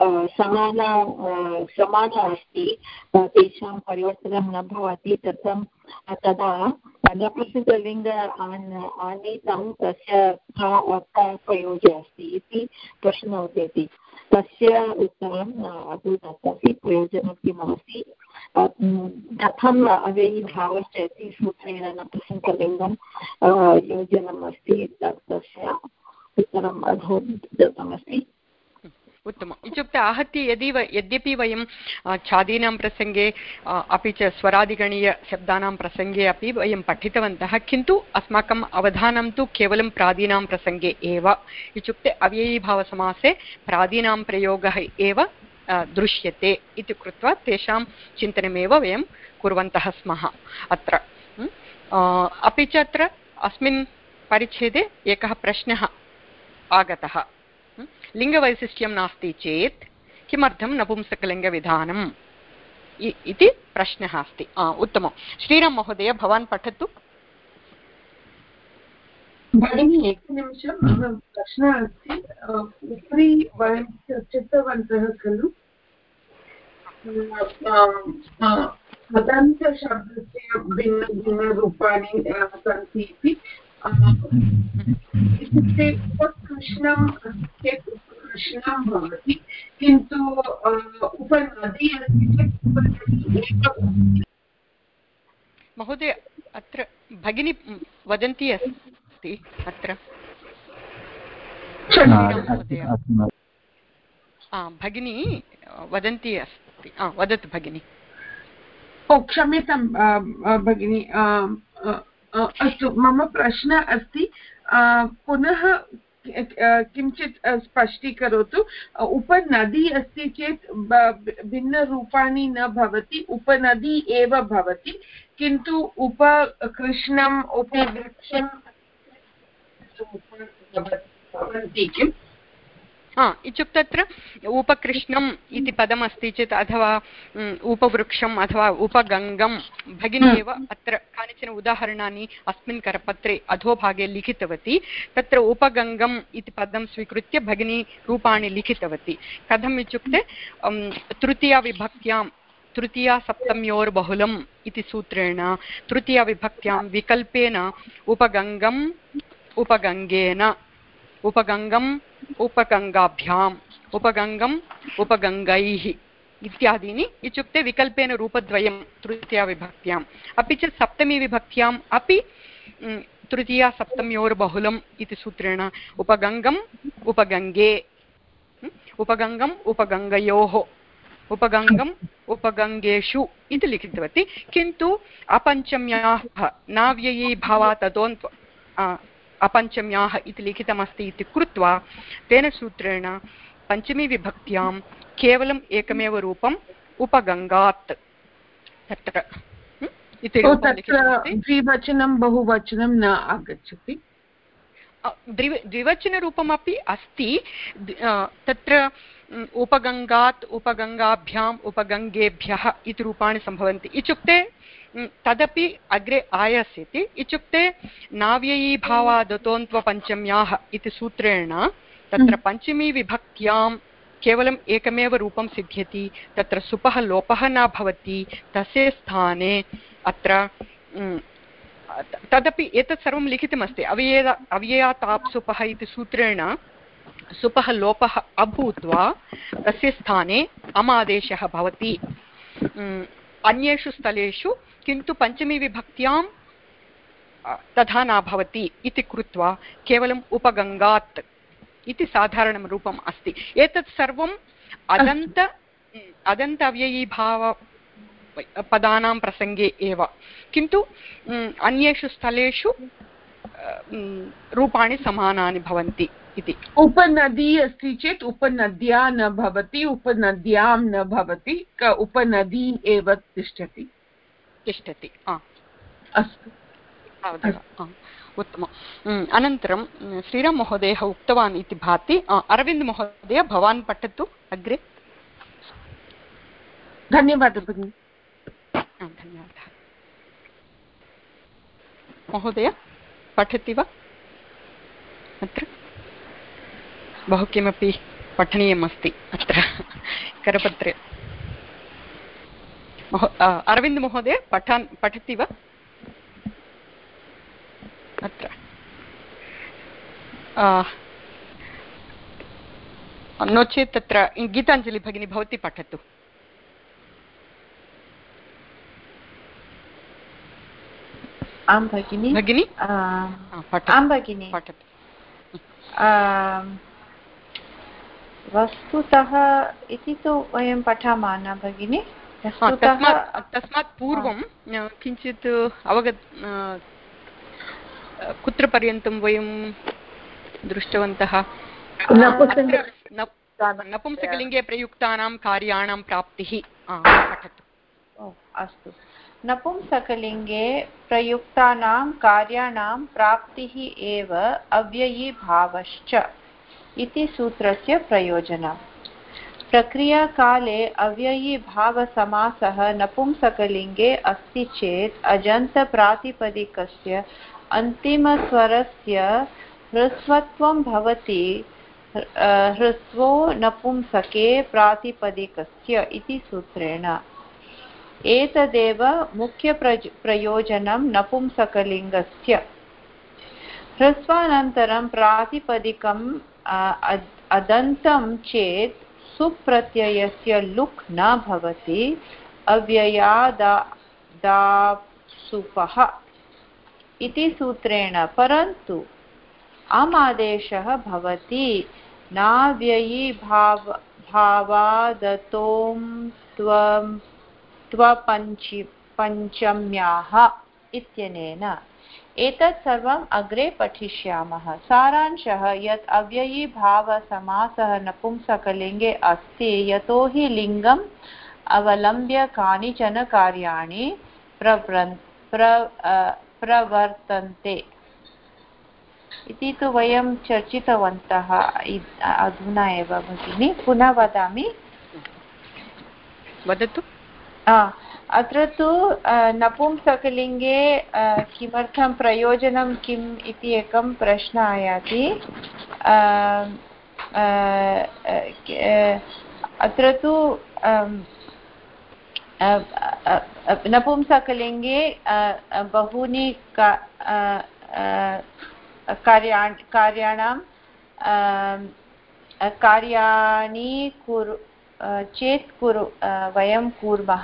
समान अस्ति, तेषां परिवर्तनं न भवति, तदा नपुंसकलिङ्ग आनीतं तस्य का प्रयोजनम् अस्ति इति प्रश्नः उदेति। तस्य उत्तरम् अधुना प्रयोजनं किमस्ति, कथम् अव्ययीभावश्च इति सूत्रेण नपुंसकलिङ्गं योजनम् अस्ति, तस्य उत्तरम् अधो दत्तमस्ति। उत्तमम्। इत्युक्ते आहत्य यद्यपि वयं छादीनां प्रसङ्गे अपि च स्वरादिगणीयशब्दानां प्रसङ्गे अपि वयं पठितवन्तः, किन्तु अस्माकम् अवधानं तु केवलं प्रादीनां प्रसङ्गे एव। इत्युक्ते अव्ययीभावसमासे प्रादीनां प्रयोगः एव दृश्यते इति कृत्वा तेषां चिन्तनमेव वयं कुर्वन्तः स्मः अत्र। अपि च अत्र अस्मिन् परिच्छेदे एकः प्रश्नः आगतः, लिङ्गवैशिष्ट्यं नास्ति चेत् किमर्थं नपुंसकलिङ्गविधानम् इति प्रश्नः अस्ति। उत्तमं। श्रीराम महोदय, भवान् पठतु। भगिनी एकनिमिषं, प्रश्नः अस्ति। उपरि वयं चर्चितवन्तः खलु पदन्तशब्दस्य भिन्नभिन्नरूपाणि सन्ति इति। इत्युक्ते उपकृष्णं चेत् उपकृष्णं भवति, किन्तु उपनदी अस्ति चेत् उपनदी एव। महोदय, अत्र भगिनी वदन्ती अस्ति अत्र। भगिनी वदन्ती अस्ति, वदतु भगिनी। क्षम्यतां भगिनी। अस्तु, मम प्रश्नः अस्ति, पुनः किञ्चित् स्पष्टीकरोतु। उपनदी अस्ति चेत् भिन्नरूपाणि न भवति, उपनदी एव भवति, किन्तु उपकृष्णम् उपवृक्षं भवन्ति किम्? इत्युक्ते अत्र उपकृष्णम् इति पदमस्ति चेत् अथवा उपवृक्षम् अथवा उपगङ्गं, भगिनी एव अत्र कानिचन उदाहरणानि अस्मिन् करपत्रे अधोभागे लिखितवती। तत्र उपगङ्गम् इति पदं स्वीकृत्य भगिनी रूपाणि लिखितवती। कथम् इत्युक्ते तृतीयाविभक्त्यां तृतीया सप्तम्योर्बहुलम् इति सूत्रेण तृतीयाविभक्त्यां विकल्पेन उपगङ्गम् उपगङ्गेन, उपगङ्गम् उपगङ्गाभ्याम्, उपगङ्गम् उपगङ्गैः इत्यादीनि, इत्युक्ते विकल्पेन रूपद्वयं तृतीयाविभक्त्याम्। अपि च सप्तमीविभक्त्याम् अपि तृतीया सप्तम्योर्बहुलम् इति सूत्रेण उपगङ्गम् उपगङ्गे, उपगङ्गम् उपगङ्गयोः, उपगङ्गम् उपगङ्गेषु इति लिखितवती। किन्तु अपञ्चम्याः नाव्ययीभावात् तदोन्त्व अपञ्चम्याः इति लिखितमस्ति इति कृत्वा तेन सूत्रेण पञ्चमी विभक्त्यां केवलम् एकमेव रूपम् उपगङ्गात् तत्र द्विवचनं बहुवचनं न आगच्छति। द्विवचनरूपमपि अस्ति तत्र। उपगङ्गात् उपगङ्गाभ्याम् उपगङ्गेभ्यः इति रूपाणि सम्भवन्ति। इत्युक्ते तदपि अग्रे आयास्यति। इत्युक्ते नाव्ययीभावादतोन्त्वपञ्चम्याः इति सूत्रेण तत्र पञ्चमी विभक्त्यां केवलम् एकमेव रूपं सिद्ध्यति, तत्र सुपः लोपः न भवति। तस्य स्थाने अत्र तदपि एतत् सर्वं लिखितमस्ति। अव्ययाताप्सुपः इति सूत्रेण सुपः लोपः अभूत्वा तस्य स्थाने अमादेशः भवति अन्येषु स्थलेषु, किन्तु पञ्चमी विभक्त्यां तथा न भवति इति कृत्वा केवलम् उपगङ्गात् इति साधारणं रूपम् अस्ति। एतत् सर्वम् अदन्त अव्ययीभाव पदानां प्रसङ्गे एव, किन्तु अन्येषु स्थलेषु रूपाणि समानानि भवन्ति इति। उपनदी अस्ति चेत् उपनद्या न भवति, उपनद्यां न भवति, उपनदी एव तिष्ठति। अस्तु, उत्तमम्। अनन्तरं श्रीराम महोदयः उक्तवान् इति भाति। अरविन्द महोदय, भवान् पठतु अग्रे। धन्यवादः भगिनि। धन्यवादः महोदय, पठति वा? अत्र बहु किमपि पठनीयमस्ति अत्र करपत्रे। अरविन्द महोदय पठति वा अत्र? नो चेत् तत्र गीताञ्जलि भगिनी भवती पठतु। आं भगिनि। आं भगिनि। पठतु। वस्तुतः इति तु वयं पठामः न भगिनि? तस्मात् पूर्वं किञ्चित् कुत्र पर्यन्तं वयं दृष्टवन्तः? नपुंसकलिङ्गे प्रयुक्तानां कार्याणां प्राप्तिः पठतु। अस्तु, नपुंसकलिङ्गे प्रयुक्तानां कार्याणां प्राप्तिः एव अव्ययीभावश्च इति सूत्रस्य प्रयोजनम्। प्रक्रियाकाले अव्ययीभावसमासः नपुंसकलिङ्गे अस्ति चेत् अजन्तप्रातिपदिकस्य अन्तिमस्वरस्य ह्रस्वत्वं भवति ह्रस्वो नपुंसके प्रातिपदिकस्य इति सूत्रेण। एतदेव मुख्यप्रयोजनं नपुंसकलिङ्गस्य। ह्रस्वानन्तरं प्रातिपदिकम् अदन्तं चेत् सुप्रत्ययस्य लुक् न भवति, अव्ययादाप्सुपः इति सूत्रेण। परन्तु आदेशः भवति नाव्ययीभावादतों त्वपञ्चम्याः इत्यनेन। एतत् सर्वम् अग्रे पठिष्यामः। सारांशः यत् अव्ययीभावसमासः नपुंसकलिङ्गे अस्ति यतोहि लिङ्गम् अवलम्ब्य कानिचन कार्याणि प्रवर्तन्ते इति तु वयं चर्चितवन्तः अधुना एव भगिनि। पुनः वदामि, वदतु। अत्र तु नपुंसकलिङ्गे किमर्थं प्रयोजनं किम् इति एकं प्रश्नः आयाति। अत्र तु नपुंसकलिङ्गे बहूनि कार्याणि चेत् वयं कुर्मः।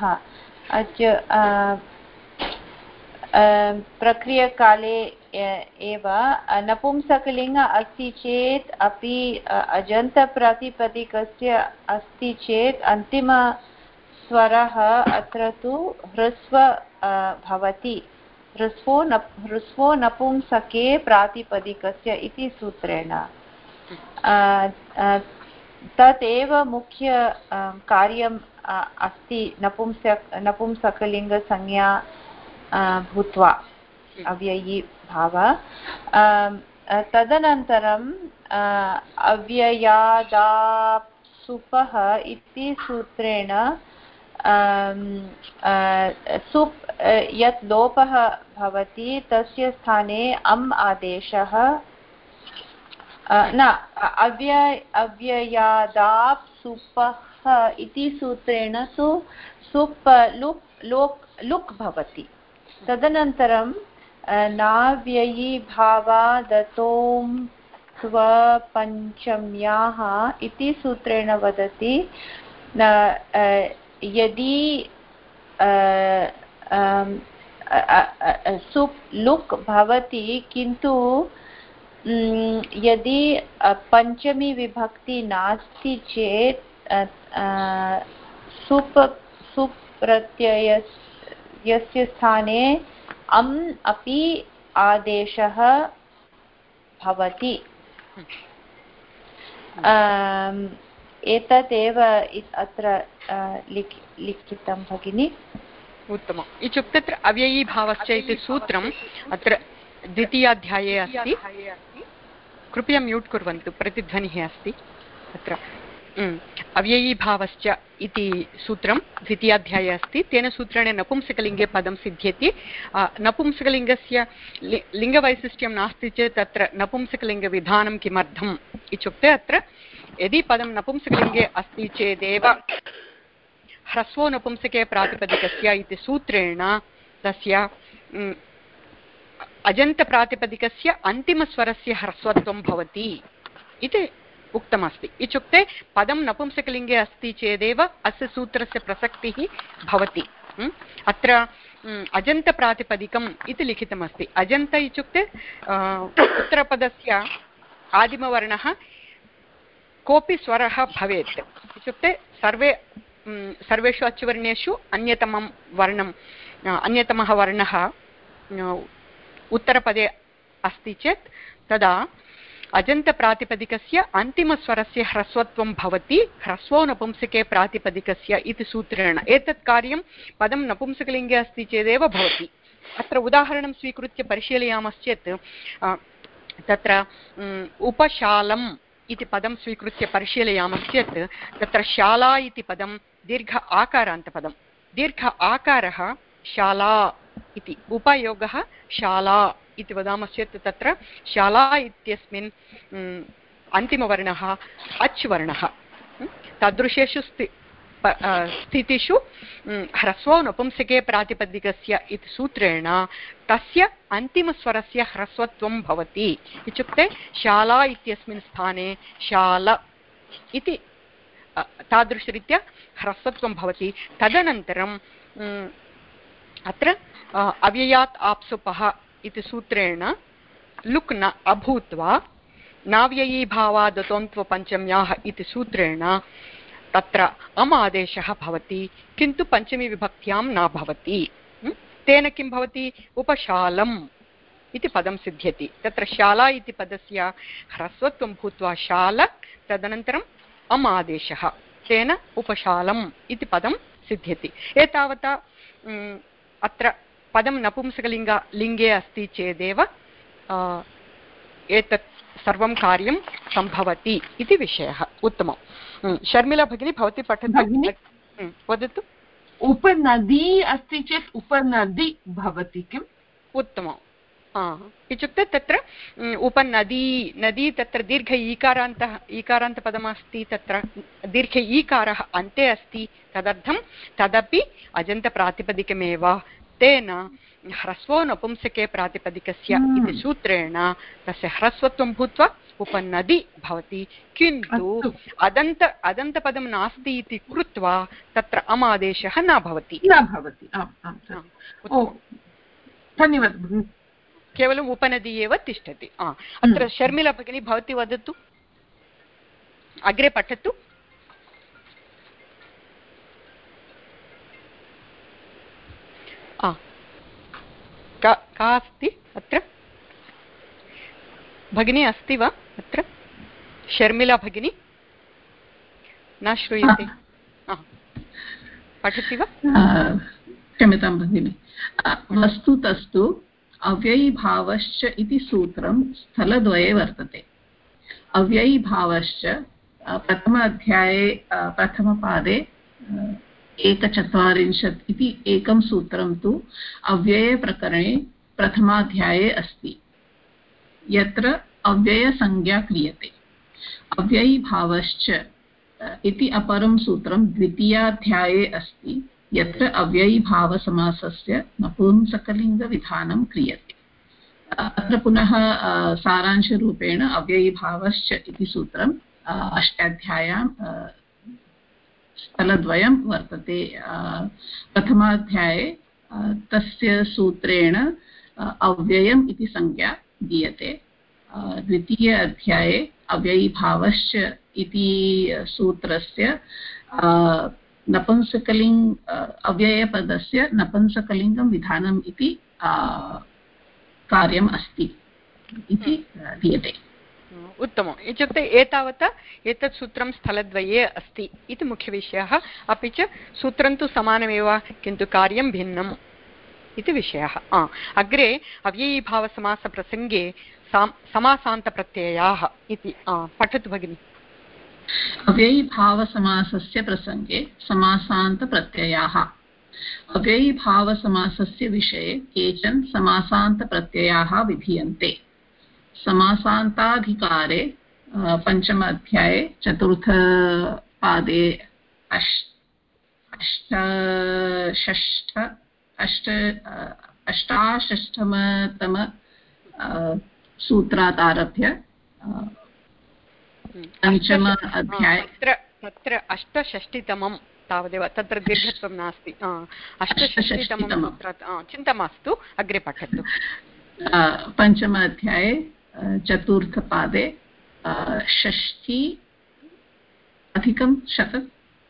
प्रक्रियाकाले एव नपुंसकलिङ्ग अस्ति चेत् अपि अजन्तप्रातिपदिकस्य अस्ति चेत् अन्तिमस्वरः अत्र तु ह्रस्व भवति, ह्रस्वो नपुंसके प्रातिपदिकस्य इति सूत्रेण। तदेव मुख्य कार्यम् अस्ति नपुंसकलिङ्गसंज्ञा भूत्वा अव्ययी भाव। तदनन्तरं अव्ययादाप्सुपः इति सूत्रेण सुप् यत् लोपः भवति तस्य स्थाने अम् आदेशः न अव्ययादाप्सुपः इति सूत्रेण तु सुप् लुक् भवति। तदनन्तरं नाव्ययीभावादतों स्वपञ्चम्याः इति सूत्रेण वदति यदि सुप् लुक् भवति किन्तु यदि पञ्चमी विभक्ति नास्ति चेत् सुप् प्रत्ययस्य स्थाने अम् अपि आदेशः भवति। एतदेव अत्र लिखितं भगिनि। उत्तमम्। इत्युक्ते अत्र अव्ययीभावश्च इति सूत्रम् अत्र द्वितीयाध्याये अस्ति। कृपया म्यूट् कुर्वन्तु, प्रतिध्वनिः अस्ति अत्र। अव्ययीभावश्च इति सूत्रं द्वितीयाध्याये अस्ति। तेन सूत्रेण नपुंसकलिङ्गे पदं सिद्ध्यति। नपुंसकलिङ्गस्य लिङ्गवैशिष्ट्यं नास्ति चेत् अत्र नपुंसकलिङ्गविधानं किमर्थम् इत्युक्ते अत्र यदि पदं नपुंसकलिङ्गे अस्ति चेदेव ह्रस्वो नपुंसके प्रातिपदिकस्य इति सूत्रेण तस्य अजन्तप्रातिपदिकस्य अन्तिमस्वरस्य ह्रस्वत्वं भवति इति उक्तमस्ति। इत्युक्ते पदं नपुंसकलिङ्गे अस्ति चेदेव अस्य सूत्रस्य प्रसक्तिः भवति। अत्र अजन्तप्रातिपदिकम् इति लिखितमस्ति। अजन्त इत्युक्ते उत्तरपदस्य आदिमवर्णः कोऽपि स्वरः भवेत् इत्युक्ते सर्वेषु अचुवर्णेषु अन्यतमः वर्णः उत्तरपदे अस्ति चेत् तदा अजन्तप्रातिपदिकस्य अन्तिमस्वरस्य ह्रस्वत्वं भवति ह्रस्वो नपुंसके प्रातिपदिकस्य इति सूत्रेण। एतत् कार्यं पदं नपुंसकलिङ्गे अस्ति चेदेव भवति। अत्र उदाहरणं स्वीकृत्य परिशीलयामश्चेत् तत्र उपशालम् इति पदं स्वीकृत्य परिशीलयामश्चेत् तत्र शाला इति पदं दीर्घ आकारान्तपदं। दीर्घ आकारः शाला इति, उपयोगः शाला इति वदामश्चेत् तत्र शाला इत्यस्मिन् अन्तिमवर्णः अच् वर्णः। तादृशेषु स्थितिषु ह्रस्वो नपुंसके प्रातिपदिकस्य इति सूत्रेण तस्य अन्तिमस्वरस्य ह्रस्वत्वं भवति। इत्युक्ते शाला इत्यस्मिन् स्थाने शाल इति तादृशरीत्या ह्रस्वत्वं भवति। तदनन्तरं अत्र अव्ययात् आप्सुपः इति सूत्रेण लुक् न अभूत्वा नाव्ययीभावादतोन्त्वपञ्चम्याः इति सूत्रेण तत्र अम् आदेशः भवति, किन्तु पञ्चमी विभक्त्यां न भवति। तेन किं भवति? उपशालम् इति पदं सिद्ध्यति। तत्र शाला इति पदस्य ह्रस्वत्वं भूत्वा शाल, तदनन्तरम् अम् आदेशः, तेन उपशालम् इति पदं सिद्ध्यति। एतावता अत्र पदं नपुंसकलिङ्गे अस्ति चेदेव एतत् सर्वं कार्यं सम्भवति इति विषयः। उत्तमं। शर्मिला भगिनी भवती पठतु। वदतु। उपनदी अस्ति चेत् उपनदी भवति किम्? उत्तमम्। इत्युक्ते तत्र उपनदी, नदी तत्र दीर्घ ईकारान्तपदमस्ति, तत्र दीर्घ ईकारः अन्ते अस्ति, तदर्थं तदपि अजन्तप्रातिपदिकमेव। तेन ह्रस्वो नपुंसके प्रातिपदिकस्य इति सूत्रेण तस्य ह्रस्वत्वं भूत्वा उपनदी भवति, किन्तु अदन्तपदं नास्ति इति कृत्वा तत्र अम् आदेशः न भवति। धन्यवादः। केवलम् उपनदी एव तिष्ठति। अत्र शर्मिला भगिनी भवती वदतु, अग्रे पठतु। का अस्ति अत्र? भगिनी अस्ति वा अत्र? शर्मिला भगिनी न श्रूयते, पठति वा? क्षम्यतां भगिनि। वस्तुतस्तु अव्ययीभावश्च इति सूत्रं स्थलद्वये वर्तते। अव्ययीभावश्च प्रथम अध्याये प्रथमपादे 1:40 इति एकं सूत्रं तु अव्ययप्रकरणे प्रथमाध्याये अस्ति, यत्र अव्ययसंज्ञा क्रियते। अव्ययीभावश्च इति अपरं सूत्रं द्वितीयाध्याये अस्ति, यत्र अव्ययीभावसमासस्य नपुंसकलिङ्गविधानं क्रियते। अत्र पुनः सारांशरूपेण अव्ययीभावश्च इति सूत्रम् अष्टाध्याय्यां स्थलद्वयं वर्तते। प्रथमाध्याये तस्य सूत्रेण अव्ययम् इति संज्ञा दीयते। द्वितीय अध्याये अव्ययीभावश्च इति सूत्रस्य अव्ययपदस्य नपुंसकलिङ्गं विधानम् इति कार्यम् अस्ति इति दीयते। उत्तमम्। इत्युक्ते एतावता एतत् सूत्रं स्थलद्वये अस्ति इति मुख्यविषयः। अपि च सूत्रं तु समानमेव, किन्तु कार्यं भिन्नम् इति विषयः। अग्रे अव्ययीभावसमासप्रसङ्गे समासान्तप्रत्ययाः इति पठतु भगिनि। अव्ययीभावसमासस्य प्रसङ्गे समासान्तप्रत्ययाः। अव्ययीभावसमासस्य विषये केचन समासान्तप्रत्ययाः विधीयन्ते। समासान्ताधिकारे पंचम अध्याये चतुर्थपादे अष्टाषष्ठतम सूत्रात् आरभ्य पंचम अध्याये तत्र अष्टषष्टितमं तावदेव, तत्र दीर्घत्वं नास्ति। अष्टषष्टितमं सूत्रात् चिन्ता मास्तु, अग्रे पठतु। पंचम अध्याये चतुर्थपादे षष्ठी अधिकं शत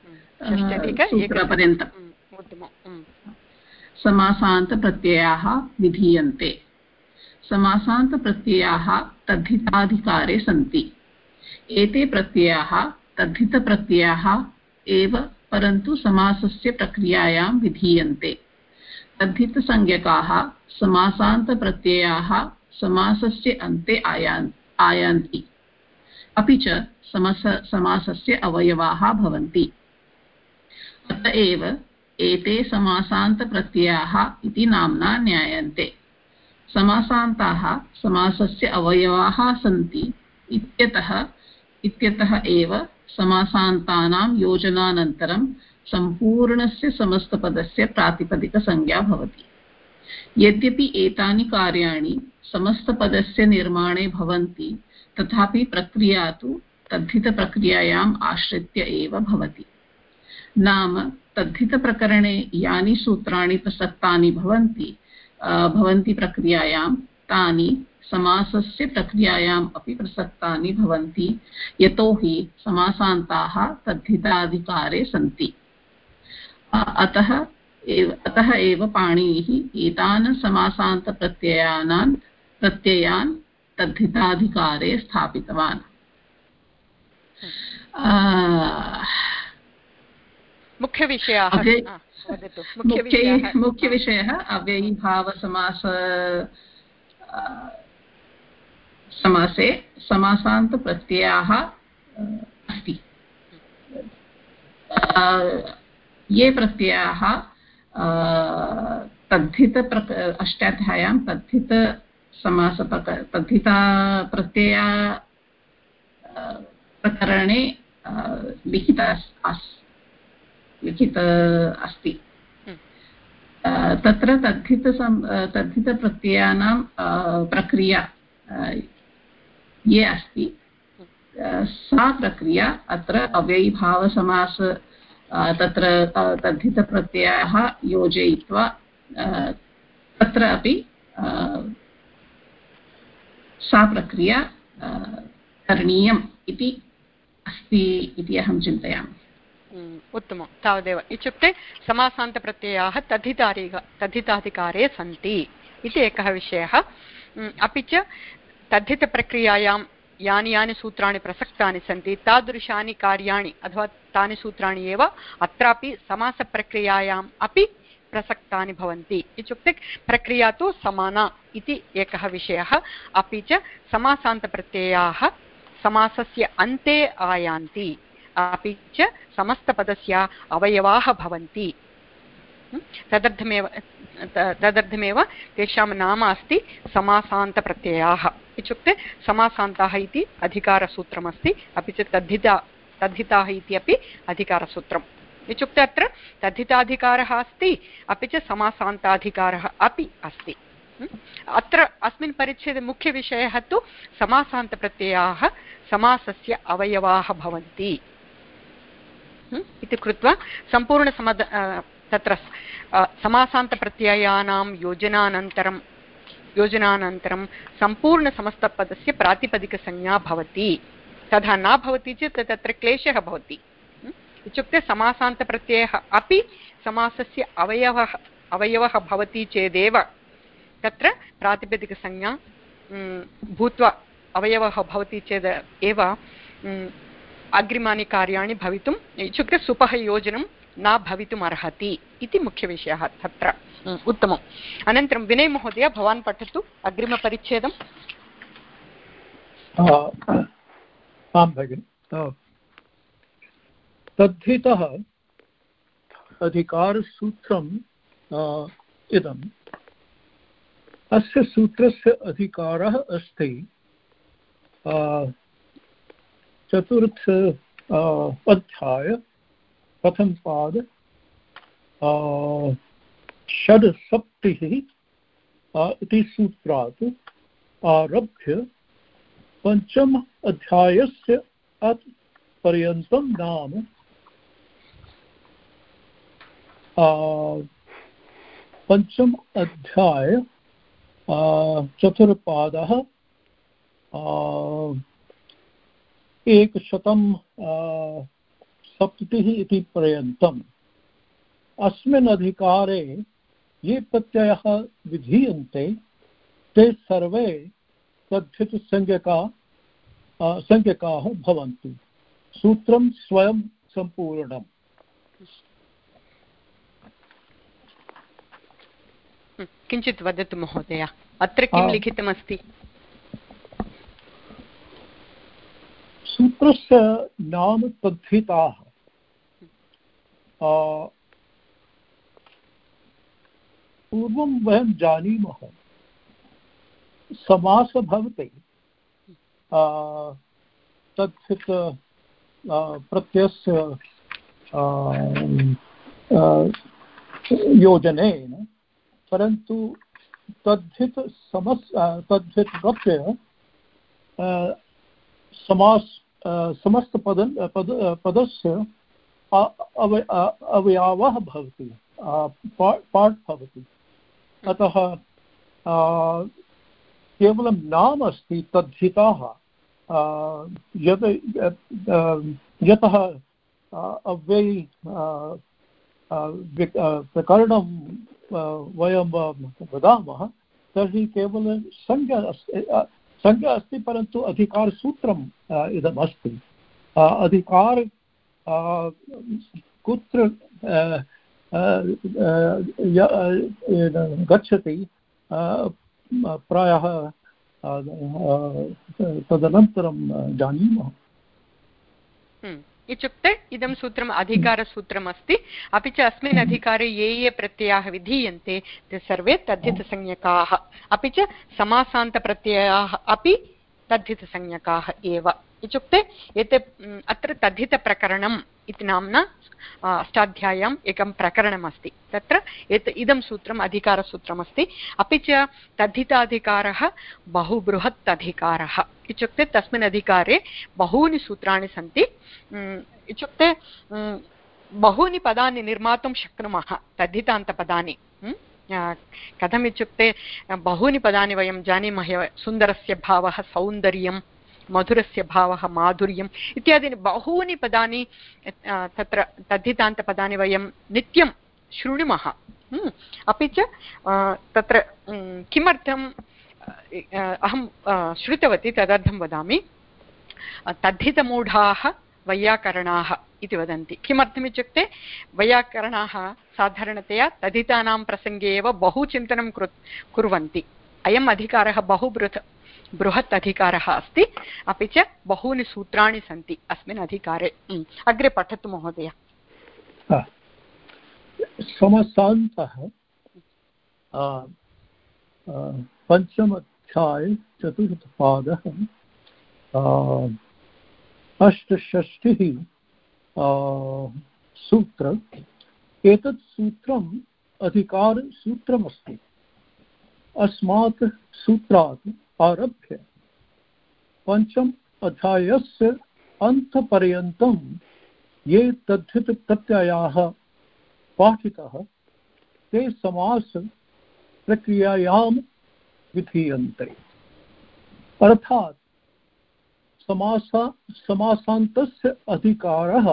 सूत्रपर्यन्तम् समासान्तप्रत्ययाः विधीयन्ते। समासान्तप्रत्ययाः तद्धिताधिकारे सन्ति। एते प्रत्ययाः तद्धितप्रत्ययाः एव, परन्तु समासस्य प्रक्रियायां विधीयन्ते। तद्धितसंज्ञकाः समासान्तप्रत्ययाः समासस्य अन्ते आयान्ति, अपि च समासस्य अवयवाः भवन्ति। अत एव एते समासान्तप्रत्ययाः इति नाम्ना ज्ञायन्ते। समासान्ताः समासस्य अवयवाः सन्ति इत्यतः एव समासान्तानां योजनानन्तरं सम्पूर्णस्य समस्तपदस्य प्रातिपदिकसंज्ञा भवति। यद्यपि एतानि कार्याणि समस्तपदस्य निर्माणे भवन्ति, तथापि प्रक्रिया तु तद्धितप्रक्रियायाम् आश्रित्य एव भवति। नाम तद्धितप्रकरणे यानि सूत्राणि प्रसक्तानि भवन्ति प्रक्रियायां, तानि समासस्य प्रक्रियायाम् अपि प्रसक्तानि भवन्ति, यतोहि समासान्ताः तद्धिताधिकारे सन्ति। अतः एव पाणिनिः एतान् समासान्तप्रत्ययान् तद्धिताधिकारे स्थापितवान्। मुख्यविषयः अव्ययीभावसमास समासे समासान्तप्रत्ययाः अस्ति। ये प्रत्ययाः अष्टाध्याय्यां तद्धिताप्रत्यया प्रकरणे लिखित अस्ति। तत्र तद्धितप्रत्ययानां प्रक्रिया ये अस्ति, सा प्रक्रिया अत्र अव्ययीभावसमास तत्र तद्धितप्रत्ययाः योजयित्वा तत्र अपि सा प्रक्रिया करणीयम् इति अस्ति इति अहं चिन्तयामि। उत्तमं। तावदेव इत्युक्ते समासान्तप्रत्ययाः तद्धिताधिकारे सन्ति इति एकः विषयः। अपि च तद्धितप्रक्रियायां यानि सूत्राणि प्रसक्तानि सन्ति, तादृशानि कार्याणि अथवा तानि सूत्राणि एव अत्रापि समासप्रक्रियायाम् अपि प्रसक्तानि भवन्ति। इत्युक्ते प्रक्रिया तु समाना इति एकः विषयः। अपि च समासान्तप्रत्ययाः समासस्य अन्ते आयान्ति, अपि च समस्तपदस्य अवयवाः भवन्ति। तदर्थमेव तेषां नाम अस्ति समासान्तप्रत्ययाः। इत्युक्ते समासान्ताः इति अधिकारसूत्रमस्ति, अपि च तद्धिताः इति अपि अधिकारसूत्रम्। इत्युक्ते अत्र तद्धिताधिकारः अस्ति, अपि च समासान्ताधिकारः अपि अस्ति। अत्र अस्मिन् परिच्छेदे मुख्यविषयः तु समासान्तप्रत्ययाः समासस्य अवयवाः भवन्ति इति कृत्वा तत्र समासान्तप्रत्ययानां योजनानन्तरं सम्पूर्णसमस्तपदस्य प्रातिपदिकसंज्ञा भवति। तथा न भवति चेत् तत्र क्लेशः भवति। इत्युक्ते समासान्तप्रत्ययः अपि समासस्य अवयवः भवति चेदेव तत्र प्रातिपदिकसंज्ञा भूत्वा अवयवः भवति चेत् एव अग्रिमानि कार्याणि भवितुम्, इत्युक्ते सुपः योजनं न भवितुम् अर्हति इति मुख्यविषयः तत्र। उत्तमम्। अनन्तरं विनय महोदय, भवान् पठतु अग्रिमपरिच्छेदम्। आं भगिनि। तद्धितः अधिकारसूत्रम् इदम्। अस्य सूत्रस्य अधिकारः अस्ति चतुर्थ अध्याय प्रथमपाद षड्सप्तिः इति सूत्रात् आरभ्य पञ्चम अध्यायस्य पर्यन्तं नाम पञ्चम अध्याय चतुर्पादः 100 षडसप्ततिः इति पर्यन्तम् अस्मिन् अधिकारे ये प्रत्ययः विधीयन्ते ते सर्वे तद्धितसंज्ञकाः भवन्ति। सूत्रं स्वयं सम्पूर्णम्। किञ्चित् वदतु महोदय, अत्र किं लिखितमस्ति? सूत्रस्य नाम तद्धिताः। पूर्वं वयं जानीमः समासः भवति तद्धित प्रत्ययस्य योजनेन, परन्तु तद्धित प्रत्यय समस्त पदस्य अवयवः भवति, पार्ट् भवति। अतः केवलं नाम अस्ति तद्धिताः, यतः अव्ययी प्रकरणं वयं वदामः तर्हि केवलं संज्ञा अस्ति, परन्तु अधिकारसूत्रम् इदम् अस्ति। अधिकार कुत्र गच्छति प्रायः तदनन्तरं जानीमः। इत्युक्ते इदं सूत्रम् अधिकारसूत्रम् अस्ति, अपि च अस्मिन् अधिकारे ये ये प्रत्ययाः विधीयन्ते ते सर्वे तद्धितसंज्ञकाः, अपि च समासान्तप्रत्ययाः अपि तद्धितसंज्ञकाः एव। इत्युक्ते एते अत्र तद्धितप्रकरणम् इति नाम्ना अष्टाध्याय्याम् एकं प्रकरणमस्ति। तत्र इदं सूत्रम् अधिकारसूत्रमस्ति। अपि च तद्धिताधिकारः बहुबृहत् अधिकारः, इत्युक्ते तस्मिन् अधिकारे बहूनि सूत्राणि सन्ति। इत्युक्ते बहूनि पदानि निर्मातुं शक्नुमः, तद्धितान्तपदानि। कथम् इत्युक्ते बहूनि पदानि वयं जानीमः, सुन्दरस्य भावः सौन्दर्यं, मधुरस्य भावः माधुर्यम् इत्यादीनि बहूनि पदानि तत्र तद्धितान्तपदानि वयं नित्यं शृणुमः। अपि च तत्र किमर्थम् अहं श्रुतवती तदर्थं वदामि। तद्धितमूढाः वैयाकरणाः इति वदन्ति। किमर्थमित्युक्ते वैयाकरणाः साधारणतया तद्धितानां प्रसङ्गे एव बहु चिन्तनं कुर्वन्ति। अयम् अधिकारः बहु बृहत् अधिकारः अस्ति, अपि च बहूनि सूत्राणि सन्ति अस्मिन् अधिकारे। अग्रे पठतु महोदय। समासान्तः पञ्चमाध्याये चतुर्थपादः अष्टषष्टिः सूत्र। एतत् सूत्रम् अधिकारसूत्रमस्ति। अस्मात् सूत्रात् आरभ्य पञ्चम अध्यायस्य अन्तपर्यन्तं ये तद्धितप्रत्ययाः पाठिताः ते समास प्रक्रियायां विधीयन्ते। अर्थात् समासान्तस्य अधिकारः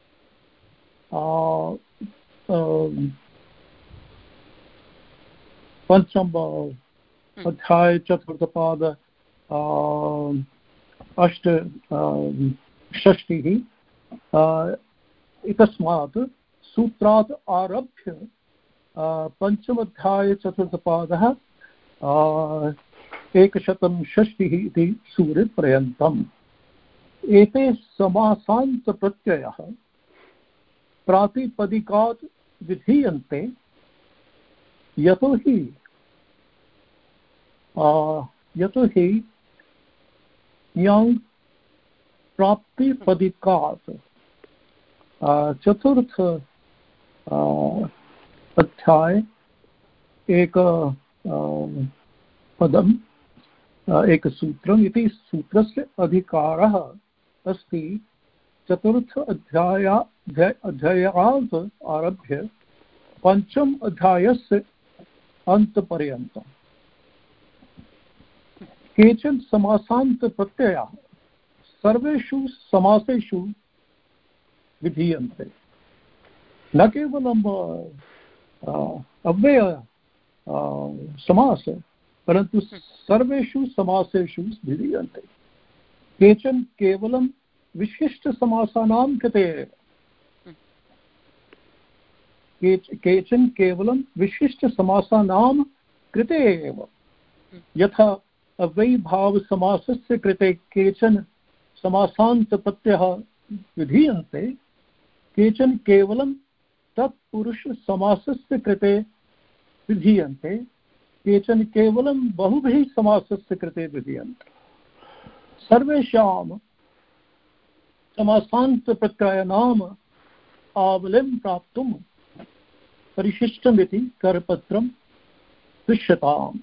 पंचम अध्याय चतुर्थपाद अष्टषष्टिः इतस्मात् सूत्रात् आरभ्य पञ्चमाध्याय चतुर्थपादः 160 इति सूर्यपर्यन्तम्। एते समासान्तप्रत्ययः प्रातिपदिकात् विधीयन्ते, यतोहि यं प्राप्तिपदिकात् चतुर्थ अध्याय एक पदम् एक सूत्रम् इति सूत्रस्य अधिकारः अस्ति चतुर्थ अध्यायात् आरभ्य पञ्चम अध्यायस्य अन्तपर्यन्तम्। केचन समासान्तप्रत्ययाः सर्वेषु समासेषु विधीयन्ते न केवलम् अव्यय समास परन्तु सर्वेषु समासेषु विधीयन्ते। केचन केवलं विशिष्टसमासानां कृते केचन केवलं विशिष्टसमासानां कृते एव। यथा अव्ययीभावसमासस्य कृते केचन समासान्तप्रत्ययः विधीयन्ते, केचन केवलं तत्पुरुषसमासस्य कृते विधीयन्ते, केचन केवलं बहुभिः समासस्य कृते विधीयन्ते। सर्वेषां समासान्तप्रत्ययानाम् आवलिं प्राप्तुं परिशिष्टमिति करपत्रं दृश्यताम्।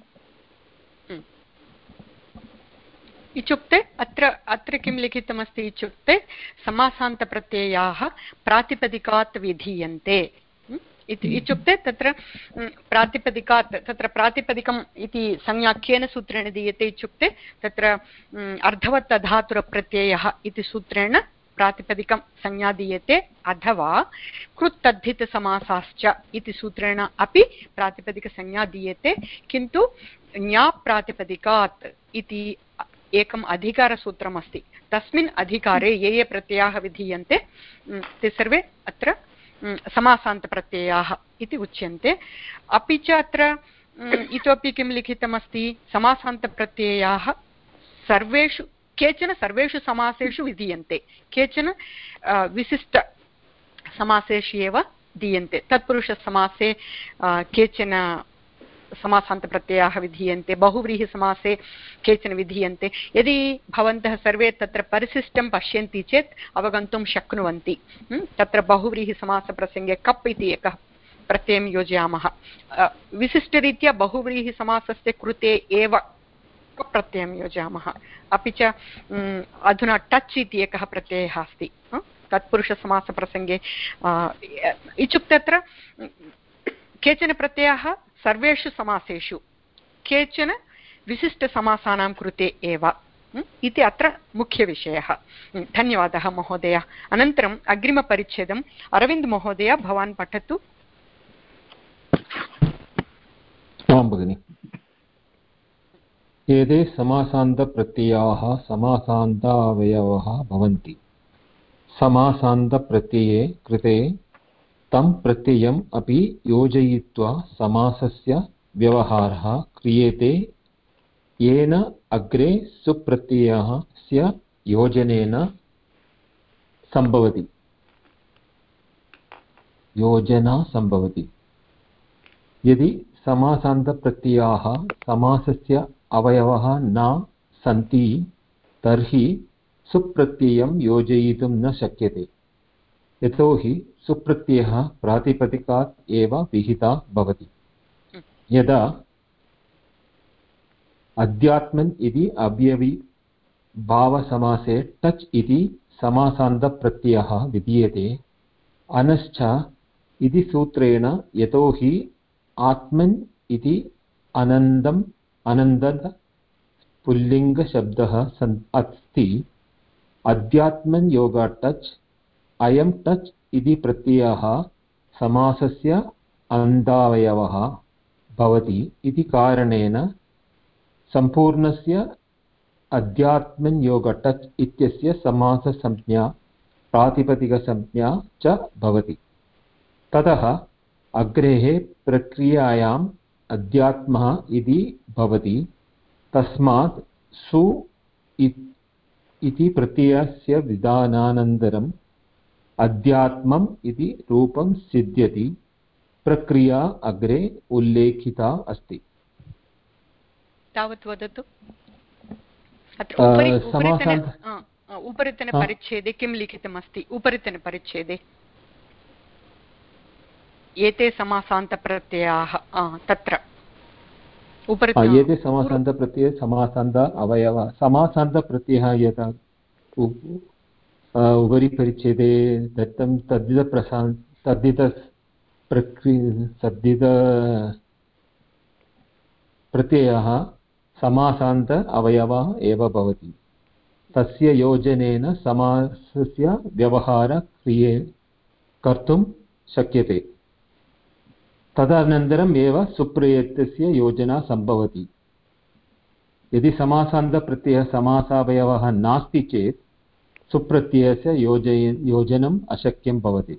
इत्युक्ते अत्र किं लिखितमस्ति इत्युक्ते समासान्तप्रत्ययाः प्रातिपदिकात् विधीयन्ते इत्युक्ते तत्र प्रातिपदिकात् तत्र प्रातिपदिकम् इति संज्ञा केन सूत्रेण दीयते इत्युक्ते तत्र अर्धवत् धातुरप्रत्ययः इति सूत्रेण प्रातिपदिकं संज्ञा दीयते, अथवा कृत्तद्धितसमासाश्च इति सूत्रेण अपि प्रातिपदिकसंज्ञा दीयते। किन्तु ज्ञाप्रातिपदिकात् इति एकम् अधिकारसूत्रमस्ति, तस्मिन् अधिकारे ये ये प्रत्ययाः विधीयन्ते ते सर्वे अत्र समासान्तप्रत्ययाः इति उच्यन्ते। अपि च अत्र इतोपि किं लिखितमस्ति, समासान्तप्रत्ययाः केचन सर्वेषु समासेषु विधीयन्ते, केचन विशिष्टसमासेषु एव दीयन्ते। तत्पुरुषसमासे केचन समासान्तप्रत्ययाः विधीयन्ते, बहुव्रीहिसमासे केचन विधीयन्ते। यदि भवन्तः सर्वे तत्र परिशिष्टं पश्यन्ति चेत् अवगन्तुं शक्नुवन्ति। तत्र बहुव्रीहिसमासप्रसङ्गे कप् इति एकः प्रत्ययं योजयामः, विशिष्टरीत्या बहुव्रीहिसमासस्य कृते एव कप् प्रत्ययं योजयामः। अपि च अधुना टच् इति एकः प्रत्ययः अस्ति तत्पुरुषसमासप्रसङ्गे। इत्युक्ते अत्र केचन प्रत्ययाः सर्वेषु समासेषु, केचन विशिष्टसमासानां कृते एव इति अत्र मुख्यविषयः। धन्यवादः महोदय। अनन्तरम् अग्रिमपरिच्छेदम् अरविन्द महोदय भवान् पठतु। आं भगिनि। एते समासान्तप्रत्ययाः समासान्तावयवः भवन्ति। समासान्तप्रत्यये कृते तं प्रत्ययम् अपि योजयित्वा समासस्य व्यवहारः क्रियते, येन अग्रे सुप्रत्ययस्य योजनेन सम्भवति। यदि समासान्तप्रत्ययाः समासस्य अवयवः न सन्ति तर्हि सुप्रत्ययं योजयितुं न शक्यते, यतोहि सुप्रत्ययः प्रातिपदिकात् एव विहिता भवति। यदा अध्यात्मन् इति अव्ययी भावसमासे टच् इति समासान्तप्रत्ययः विधीयते, अनश्च इति सूत्रेण यतोहि आत्मन् इति अनन्दः पुल्लिङ्गशब्दः अस्ति, अध्यात्मन् योगा टच् अयं टच् इति प्रत्ययः समासस्य अन्तावयवः भवति इति कारणेन सम्पूर्णस्य अध्यात्मन् योग टच् इत्यस्य समाससंज्ञा प्रातिपदिकसंज्ञा च भवति। ततः अग्रेः प्रक्रियायाम् अध्यात्मः इति भवति, तस्मात् सु इति प्रत्ययस्य विधानानन्तरम् अध्यात्मम् इति रूपं सिद्ध्यति। प्रक्रिया अग्रे उल्लेखिता अस्ति। तावत् वदतु। उपरितनपरिच्छेदे किं लिखितमस्ति? उपरितनपरिच्छेदे एते समासान्तप्रत्ययाः तत्र एते समासान्तप्रत्यये समासान्त अवयवः। समासान्तप्रत्ययः यथा उपरि परिच्छेदे दत्तं तद्धितप्रत्ययः समासान्त अवयवः एव भवति। तस्य योजनेन समासस्य व्यवहारक्रिये कर्तुं शक्यते। तदनन्तरम् एव सुप्रत्ययस्य योजना सम्भवति। यदि समासान्तप्रत्ययः समासावयवः नास्ति चेत् सुप्रत्ययस्य योजनम् अशक्यं भवति।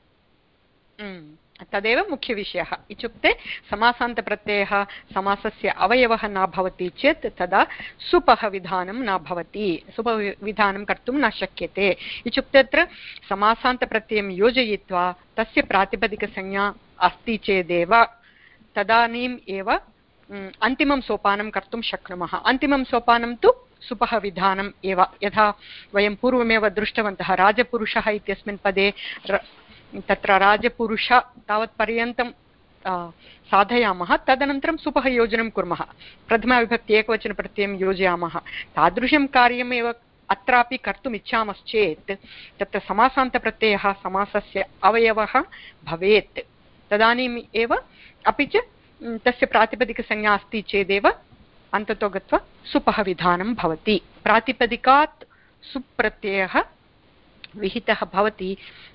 तदेव मुख्यविषयः। इत्युक्ते समासान्तप्रत्ययः समासस्य अवयवः न भवति चेत् तदा सुपः विधानं न भवति, सुपविधानं कर्तुं न शक्यते। इत्युक्ते अत्र समासान्तप्रत्ययं योजयित्वा तस्य प्रातिपदिकसंज्ञा अस्ति चेदेव तदानीम् एव अन्तिमं सोपानं कर्तुं शक्नुमः। अन्तिमं सोपानं तु सुपः विधानम् एव। यथा वयं पूर्वमेव दृष्टवन्तः, राजपुरुषः इत्यस्मिन् पदे तत्र राजपुरुष तावत्पर्यन्तं साधयामः, तदनन्तरं सुपः योजनं कुर्मः, प्रथमाविभक्ति एकवचनप्रत्ययं योजयामः। तादृशं कार्यमेव अत्रापि कर्तुम् इच्छामश्चेत् तत्र समासान्तप्रत्ययः समासस्य अवयवः भवेत्। तदानीम् एव, अपि च तस्य प्रातिपदिकसंज्ञा अस्ति चेदेव अन्ततो गत्वा सुपः विधानं भवति। प्रातिपदिकात् सुप्रत्ययः विहितः भवति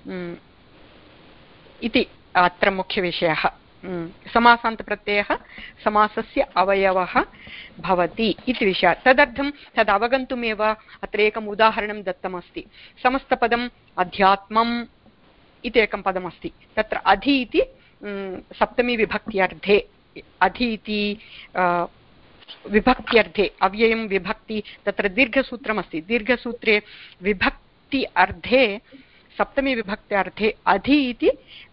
इति अत्र मुख्यविषयः। समासान्तप्रत्ययः समासस्य अवयवः भवति इति विषयः। तदर्थं तद् अवगन्तुमेव अत्र एकम् उदाहरणं दत्तमस्ति। समस्तपदम् अध्यात्मम् इति एकं पदमस्ति। तत्र अधि इति सप्तमी विभक्त्यर्थे, अधि इति विभक्त्यर्थे अव्ययं विभक्ति, तत्र दीर्घसूत्रमस्ति। दीर्घसूत्रे विभक्ति अर्धे सप्तमी विभक्त्यर्थे अधि इति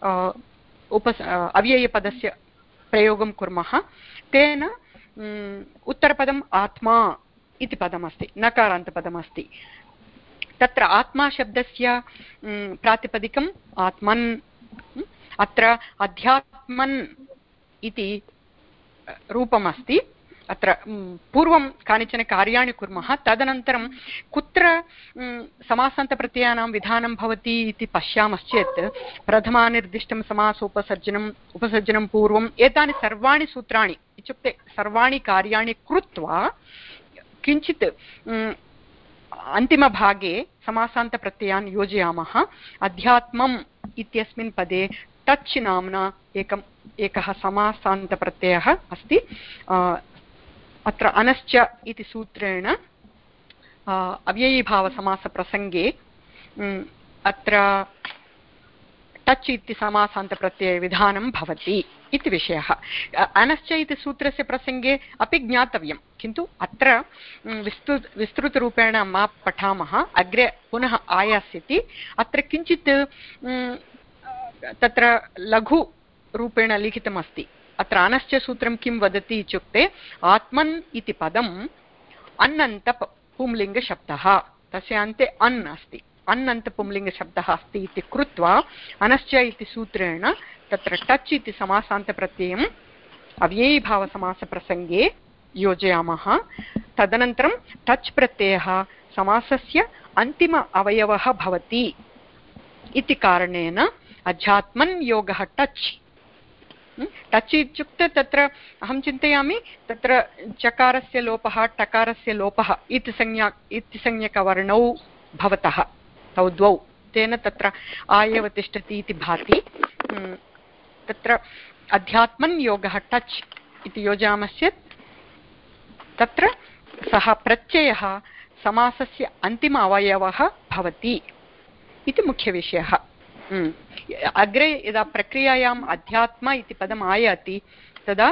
अव्ययपदस्य प्रयोगं कुर्मः। तेन उत्तरपदम् आत्मा इति पदमस्ति, नकारान्तपदमस्ति। तत्र आत्मा शब्दस्य प्रातिपदिकम् आत्मन्। अत्र अध्यात्मन् इति रूपमस्ति। अत्र पूर्वं कानिचन कार्याणि कुर्मः, तदनन्तरं कुत्र समासान्तप्रत्ययानां विधानं भवति इति पश्यामश्चेत् प्रथमानिर्दिष्टं समासोपसर्जनम्, उपसर्जनं पूर्वम्, एतानि सर्वाणि सूत्राणि, इत्युक्ते सर्वाणि कार्याणि कृत्वा किञ्चित् अन्तिमभागे समासान्तप्रत्ययान् योजयामः। अध्यात्मम् इत्यस्मिन् पदे टच् नाम्ना एकः समासान्तप्रत्ययः अस्ति। अत्र अनश्च इति सूत्रेण अव्ययीभावसमासप्रसङ्गे अत्र टच् इति समासान्तप्रत्ययविधानं भवति इति विषयः। अनश्च इति सूत्रस्य प्रसङ्गे अपि ज्ञातव्यं, किन्तु अत्र विस्तृतरूपेण मा पठामः, अग्रे पुनः आयास्यति। अत्र किञ्चित् तत्र लघुरूपेण लिखितमस्ति। अत्र अनश्च सूत्रं किं वदति इत्युक्ते आत्मन् इति पदम् अन्नन्त पुंलिङ्गशब्दः, तस्य अन्ते अन् अस्ति, अन्नन्त पुंलिङ्गशब्दः अस्ति इति कृत्वा अनश्च इति सूत्रेण तत्र टच् इति समासान्तप्रत्ययम् अव्ययीभावसमासप्रसङ्गे योजयामः। तदनन्तरं टच् प्रत्ययः समासस्य अन्तिम अवयवः भवति इति कारणेन अध्यात्मन् योगः टच्। टच् इत्युक्ते तत्र अहं चिन्तयामि तत्र चकारस्य लोपः टकारस्य लोपः इति संज्ञकवर्णौ भवतः, तौ द्वौ, तेन तत्र एव तिष्ठति इति भाति। तत्र अध्यात्मन् योगः टच् इति योजयामश्चेत् तत्र सः प्रत्ययः समासस्य अन्तिम अवयवः भवति इति मुख्यविषयः। अग्रे यदा प्रक्रियायाम् अध्यात्म इति पदम् आयाति तदा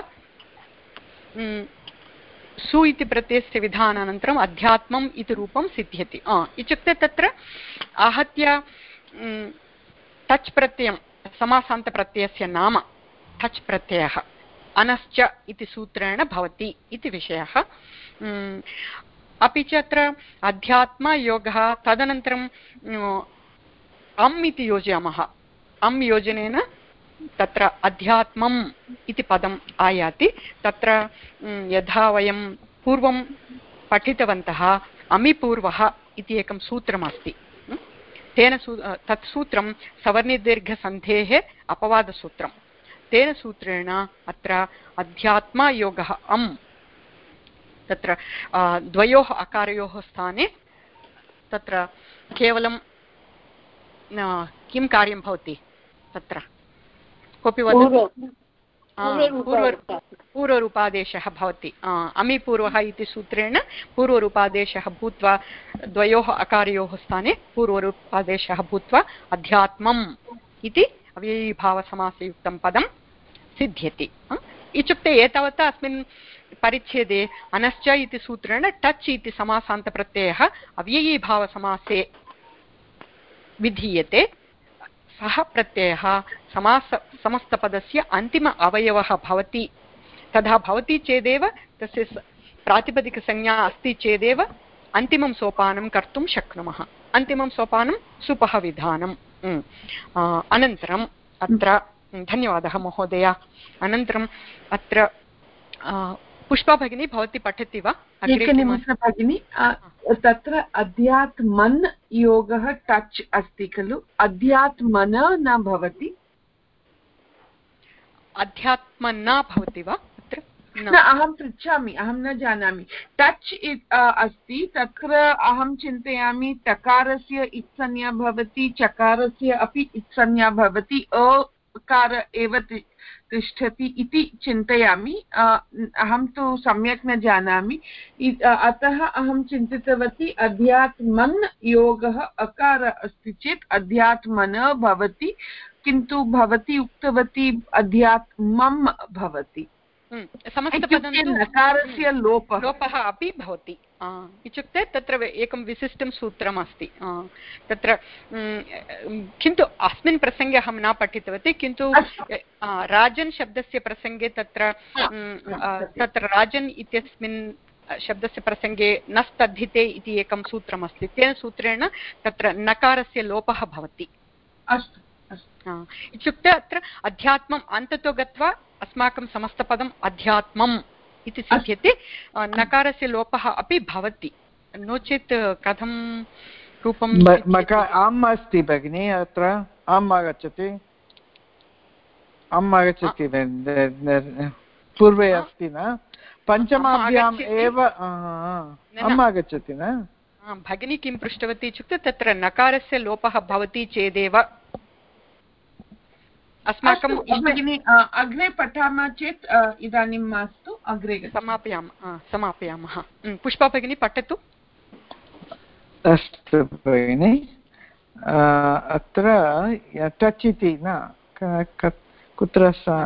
सु इति प्रत्ययस्य विधानानन्तरम् अध्यात्मम् इति रूपं सिद्ध्यति। इत्युक्ते तत्र आहत्य टच् प्रत्ययं समासान्तप्रत्ययस्य नाम टच् प्रत्ययः अनश्च इति सूत्रेण भवति इति विषयः। अपि च अत्र अध्यात्मयोगः, तदनन्तरं अम् इति योजयामः। अम् योजनेन तत्र अध्यात्मम् इति पदम् आयाति। तत्र यथा वयं पूर्वं पठितवन्तः अमिपूर्वः इति एकं सूत्रमस्ति। तेन तत् सूत्रं सवर्णदीर्घसन्धेः अपवादसूत्रं। तेन सूत्रेण अत्र अध्यात्मयोगः अम्, तत्र द्वयोः अकारयोः स्थाने तत्र केवलं किं कार्यं भवति तत्र कोऽपि वदति पूर्वरूपादेशः भवति अमिपूर्वः इति सूत्रेण पूर्वरूपादेशः भूत्वा द्वयोः अकारयोः स्थाने पूर्वरूपादेशः भूत्वा अध्यात्मम् इति अव्ययीभावसमासयुक्तं पदं सिद्ध्यति इत्युक्ते एतावता अस्मिन् परिच्छेदे अनश्च इति सूत्रेण टच् इति समासान्तप्रत्ययः अव्ययीभावसमासे विधीयते सः प्रत्ययः समस्तपदस्य अन्तिम अवयवः भवति तथा भवति चेदेव तस्य प्रातिपदिकसंज्ञा अस्ति चेदेव अन्तिमं सोपानं कर्तुं शक्नुमः अन्तिमं सोपानं सुपः विधानम् अनन्तरम् अत्र धन्यवादः महोदय अनन्तरम् अत्र पुष्पा भगिनी भवती पठति वा एकनिमिषं भगिनी तत्र अध्यात्मन् योगः टच् अस्ति खलु अध्यात्मन न भवति अध्यात्मना भवति वा अत्र न अहं पृच्छामि अहं न जानामि टच् अस्ति तत्र अहं चिन्तयामि टकारस्य इत्संज्ञा भवति चकारस्य अपि इत्संज्ञा भवति अकार एव तिष्ठति इति चिन्तयामि अहं तु सम्यक् न जानामि अतः अहं चिन्तितवती अध्यात्मन् योगः अकार अस्ति चेत् अध्यात्मन भवति किन्तु भवती उक्तवती अध्यात्मं भवति नकारस्य लोपः अपि भवति इत्युक्ते तत्र एकं विशिष्टं सूत्रम् अस्ति तत्र किन्तु अस्मिन् प्रसङ्गे अहं न पठितवती किन्तु राजन् शब्दस्य प्रसङ्गे तत्र राजन् इत्यस्मिन् शब्दस्य प्रसङ्गे न स्तद्धिते इति एकं सूत्रमस्ति तेन सूत्रेण तत्र नकारस्य लोपः भवति इत्युक्ते अत्र अध्यात्मम् अन्ततो गत्वा अस्माकं समस्तपदम् अध्यात्मम् इति सिद्ध्यते नकारस्य लोपः अपि भवति नो चेत् कथं रूपं आम् अस्ति भगिनि अत्र आम् आगच्छति पूर्वे अस्ति न पञ्चमाभ्याम् एव आम् आगच्छति न भगिनी किं पृष्टवती इत्युक्ते तत्र नकारस्य लोपः भवति चेदेव अस्माकं भगिनी अग्रे पठामः चेत् इदानीं मास्तु अग्रे समापयामः पुष्पा भगिनी पठतु अस्तु भगिनि अत्र टच् इति न कुत्र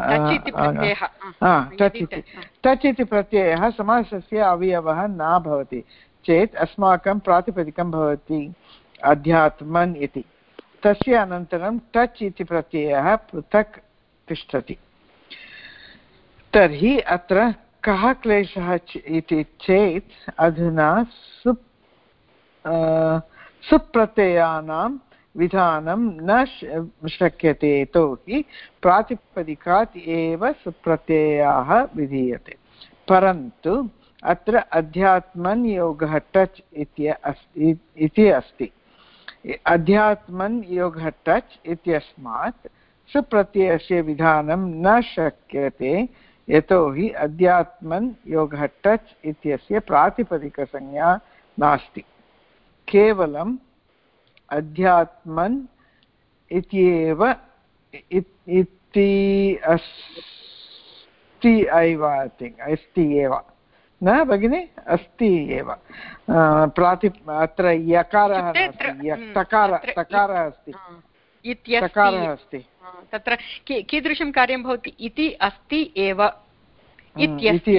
टच् इति प्रत्ययः समासस्य अवयवः न भवति चेत् अस्माकं प्रातिपदिकं भवति अध्यात्मन् इति तस्य अनन्तरं टच् इति प्रत्ययः पृथक् तिष्ठति तर्हि अत्र कः क्लेशः इति चेत् अधुना सुप्रत्ययानां विधानं न शक्यते यतोहि प्रातिपदिकात् एव सुप्रत्ययाः विधीयते परन्तु अत्र अध्यात्मन् योगः टच् इति अस्ति अध्यात्मन् योगः टच् इत्यस्मात् सुप्रत्ययस्य विधानं न शक्यते यतोहि अध्यात्मन् योगः टच् इत्यस्य प्रातिपदिकसंज्ञा नास्ति केवलम् अध्यात्मन् इत्येव इति अस्ति अस्ति एव न भगिनि अस्ति एव अत्र यकारः तकारः अस्ति तकारः अस्ति तत्र कीदृशं कार्यं भवति इति अस्ति एव इति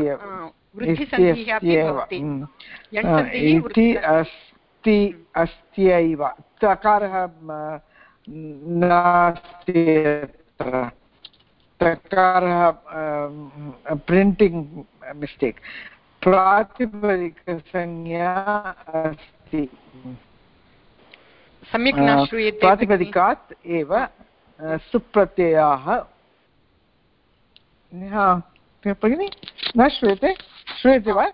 अस्त्यैव तकारः नास्ति तकारः प्रिण्टिङ्ग् मिस्टेक् प्रातिपदिकसंज्ञा अस्ति सम्यक् न श्रूयते प्रातिपदिकात् एव सुप्रत्ययाः भगिनि न श्रूयते श्रूयते वा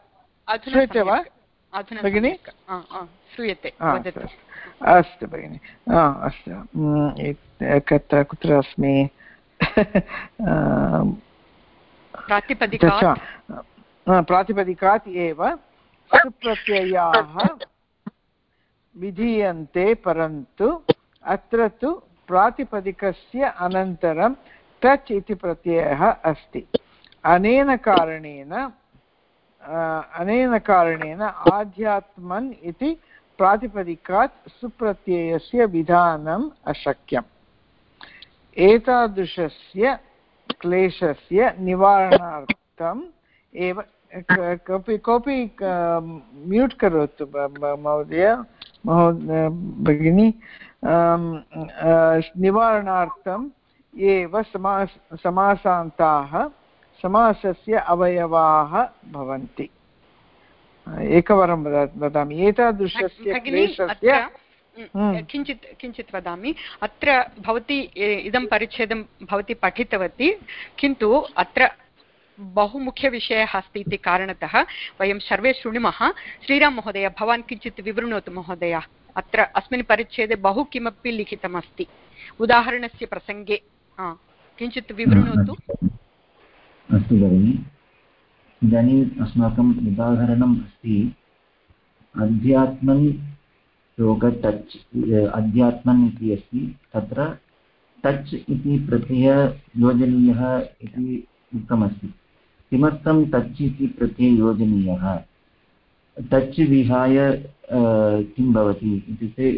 भगिनि श्रूयते अस्तु भगिनि अस्तु कुत्र अस्मि प्रातिपदिकात् एव सुप्रत्ययाः विधीयन्ते परन्तु अत्र तु प्रातिपदिकस्य अनन्तरं टच् इति प्रत्ययः अस्ति। अनेन कारणेन आध्यात्मन् इति प्रातिपदिकात् सुप्रत्ययस्य विधानम् अशक्यम्। एतादृशस्य क्लेशस्य निवारणार्थम् एव कोऽपि म्यूट् करोतु महोदय भगिनी। निवारणार्थम् एव समासान्ताः समासस्य अवयवाः भवन्ति। एकवारं वदामि, एतादृशस्य क्लेशस्य किञ्चित् वदामि। अत्र भवती इदं परिच्छेदं भवती पठितवती, किन्तु अत्र बहु मुख्यविषयः अस्ति इति कारणतः वयं सर्वे शृणुमः। श्रीराम महोदय, भवान् किञ्चित् विवृणोतु महोदय। अत्र अस्मिन् परिच्छेदे बहु किमपि लिखितमस्ति, उदाहरणस्य प्रसङ्गे किञ्चित् विवृणोतु। अस्तु भगिनि, इदानीम् अस्माकम् उदाहरणम् अस्ति अध्यात्मन् योग टच्। अध्यात्मन् इति अस्ति, तत्र टच् इति प्रत्ययः योजनीयः इति उक्तमस्ति। किमर्थं टच् इति प्रत्ययः योजनीयः? टच् विहाय किं भवति इत्युक्ते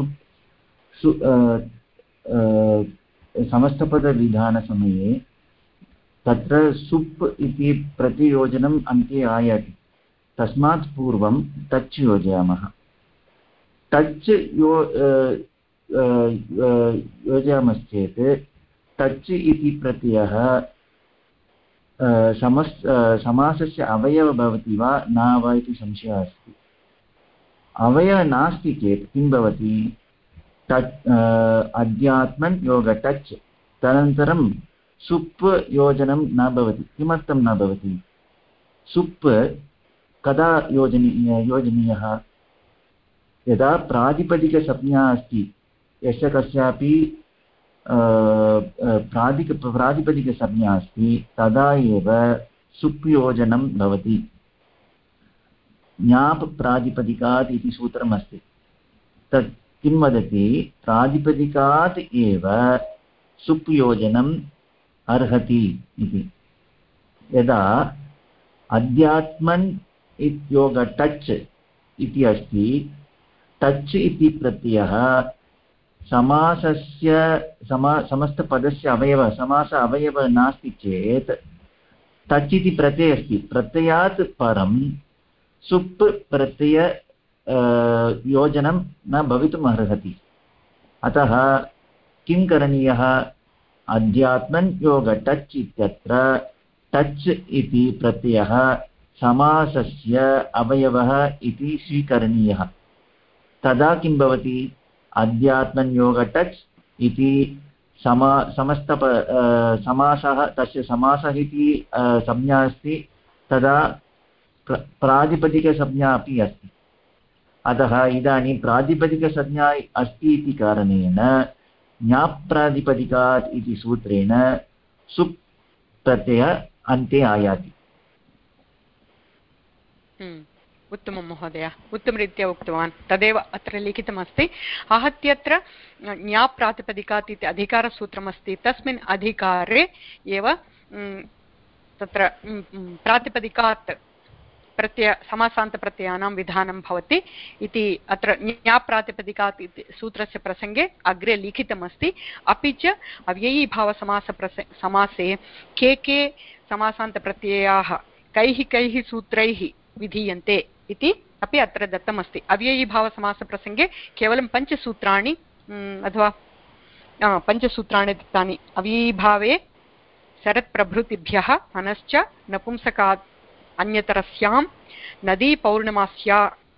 समस्तपदविधानसमये तत्र सुप् इति प्रतियोजनम् अन्ते आयाति, तस्मात् पूर्वं टच् योजयामः। टच् योजयामश्चेत् टच् इति प्रत्ययः समासस्य अवयवः भवति वा न वा इति संशयः अस्ति। अवयवः नास्ति चेत् किं भवति? टच् अध्यात्मन् योग टच्, तदनन्तरं सुप् योजनं न भवति। किमर्थं न भवति? सुप् कदा योजनीयः? यदा प्रातिपदिकसंज्ञा अस्ति, यस्य कस्यापि प्रातिपदिकसंज्ञा अस्ति, तदा एव सुप् योजनं भवति। ज्ञाप् प्रातिपदिकात् इति सूत्रमस्ति। तत् किं वदति? प्रातिपदिकात् एव सुप् योजनम् अर्हति इति। यदा अध्यात्मन् इत्योग टच् इति अस्ति, टच् इति प्रत्ययः समासस्य समस्तपदस्य अवयवः, समास अवयवः नास्ति चेत् टच् इति प्रत्ययः अस्ति, प्रत्ययात् परं सुप् प्रत्यय योजनं न भवितुम् अर्हति। अतः किं करणीयः? अध्यात्मन् योग टच् इत्यत्र टच् इति प्रत्ययः समासस्य अवयवः इति स्वीकरणीयः। तदा किं भवति? अध्यात्मन् योग टच् इति समासः, तस्य समासः इति संज्ञा अस्ति, तदा प्रातिपदिकसंज्ञा अपि अस्ति। अतः इदानीं प्रातिपदिकसंज्ञा अस्ति इति कारणेन ज्ञाप्रातिपदिकात् इति सूत्रेण सुप् प्रत्ययः अन्ते आयाति। उत्तमं महोदय, उत्तमरीत्या उक्तवान्। तदेव अत्र लिखितमस्ति। आहत्यत्र ज्ञाप् प्रातिपदिकात् इति अधिकारसूत्रमस्ति, तस्मिन् अधिकारे एव तत्र प्रातिपदिकात् समासान्तप्रत्ययानां विधानं भवति इति अत्र ज्ञाप् प्रातिपदिकात् इति सूत्रस्य प्रसङ्गे अग्रे लिखितमस्ति। अपि च अव्ययीभावसमासे के समासान्तप्रत्ययाः कैः सूत्रैः विधीयन्ते इति अपि अत्र दत्तमस्ति। अव्ययीभावसमासप्रसङ्गे केवलं पञ्चसूत्राणि अथवा पञ्चसूत्राणि दत्तानि। अव्ययीभावे शरत्प्रभृतिभ्यः अनश्च नपुंसकात् अन्यतरस्यां नदी पौर्णमास्या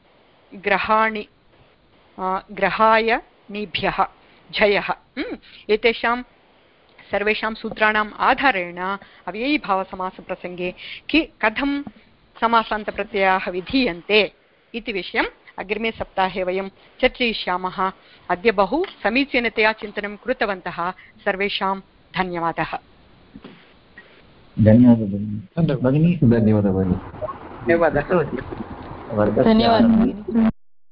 ग्रहाय नीभ्यः झयः। एतेषां सर्वेषां सूत्राणाम् आधारेण अव्ययीभावसमासप्रसङ्गे कथं समासान्तप्रत्ययाः विधीयन्ते इति विषयम् अग्रिमे सप्ताहे वयं चर्चयिष्यामः। अद्य बहु समीचीनतया चिन्तनं कृतवन्तः। सर्वेषां धन्यवादः। धन्यवादः भगिनी। धन्यवादः।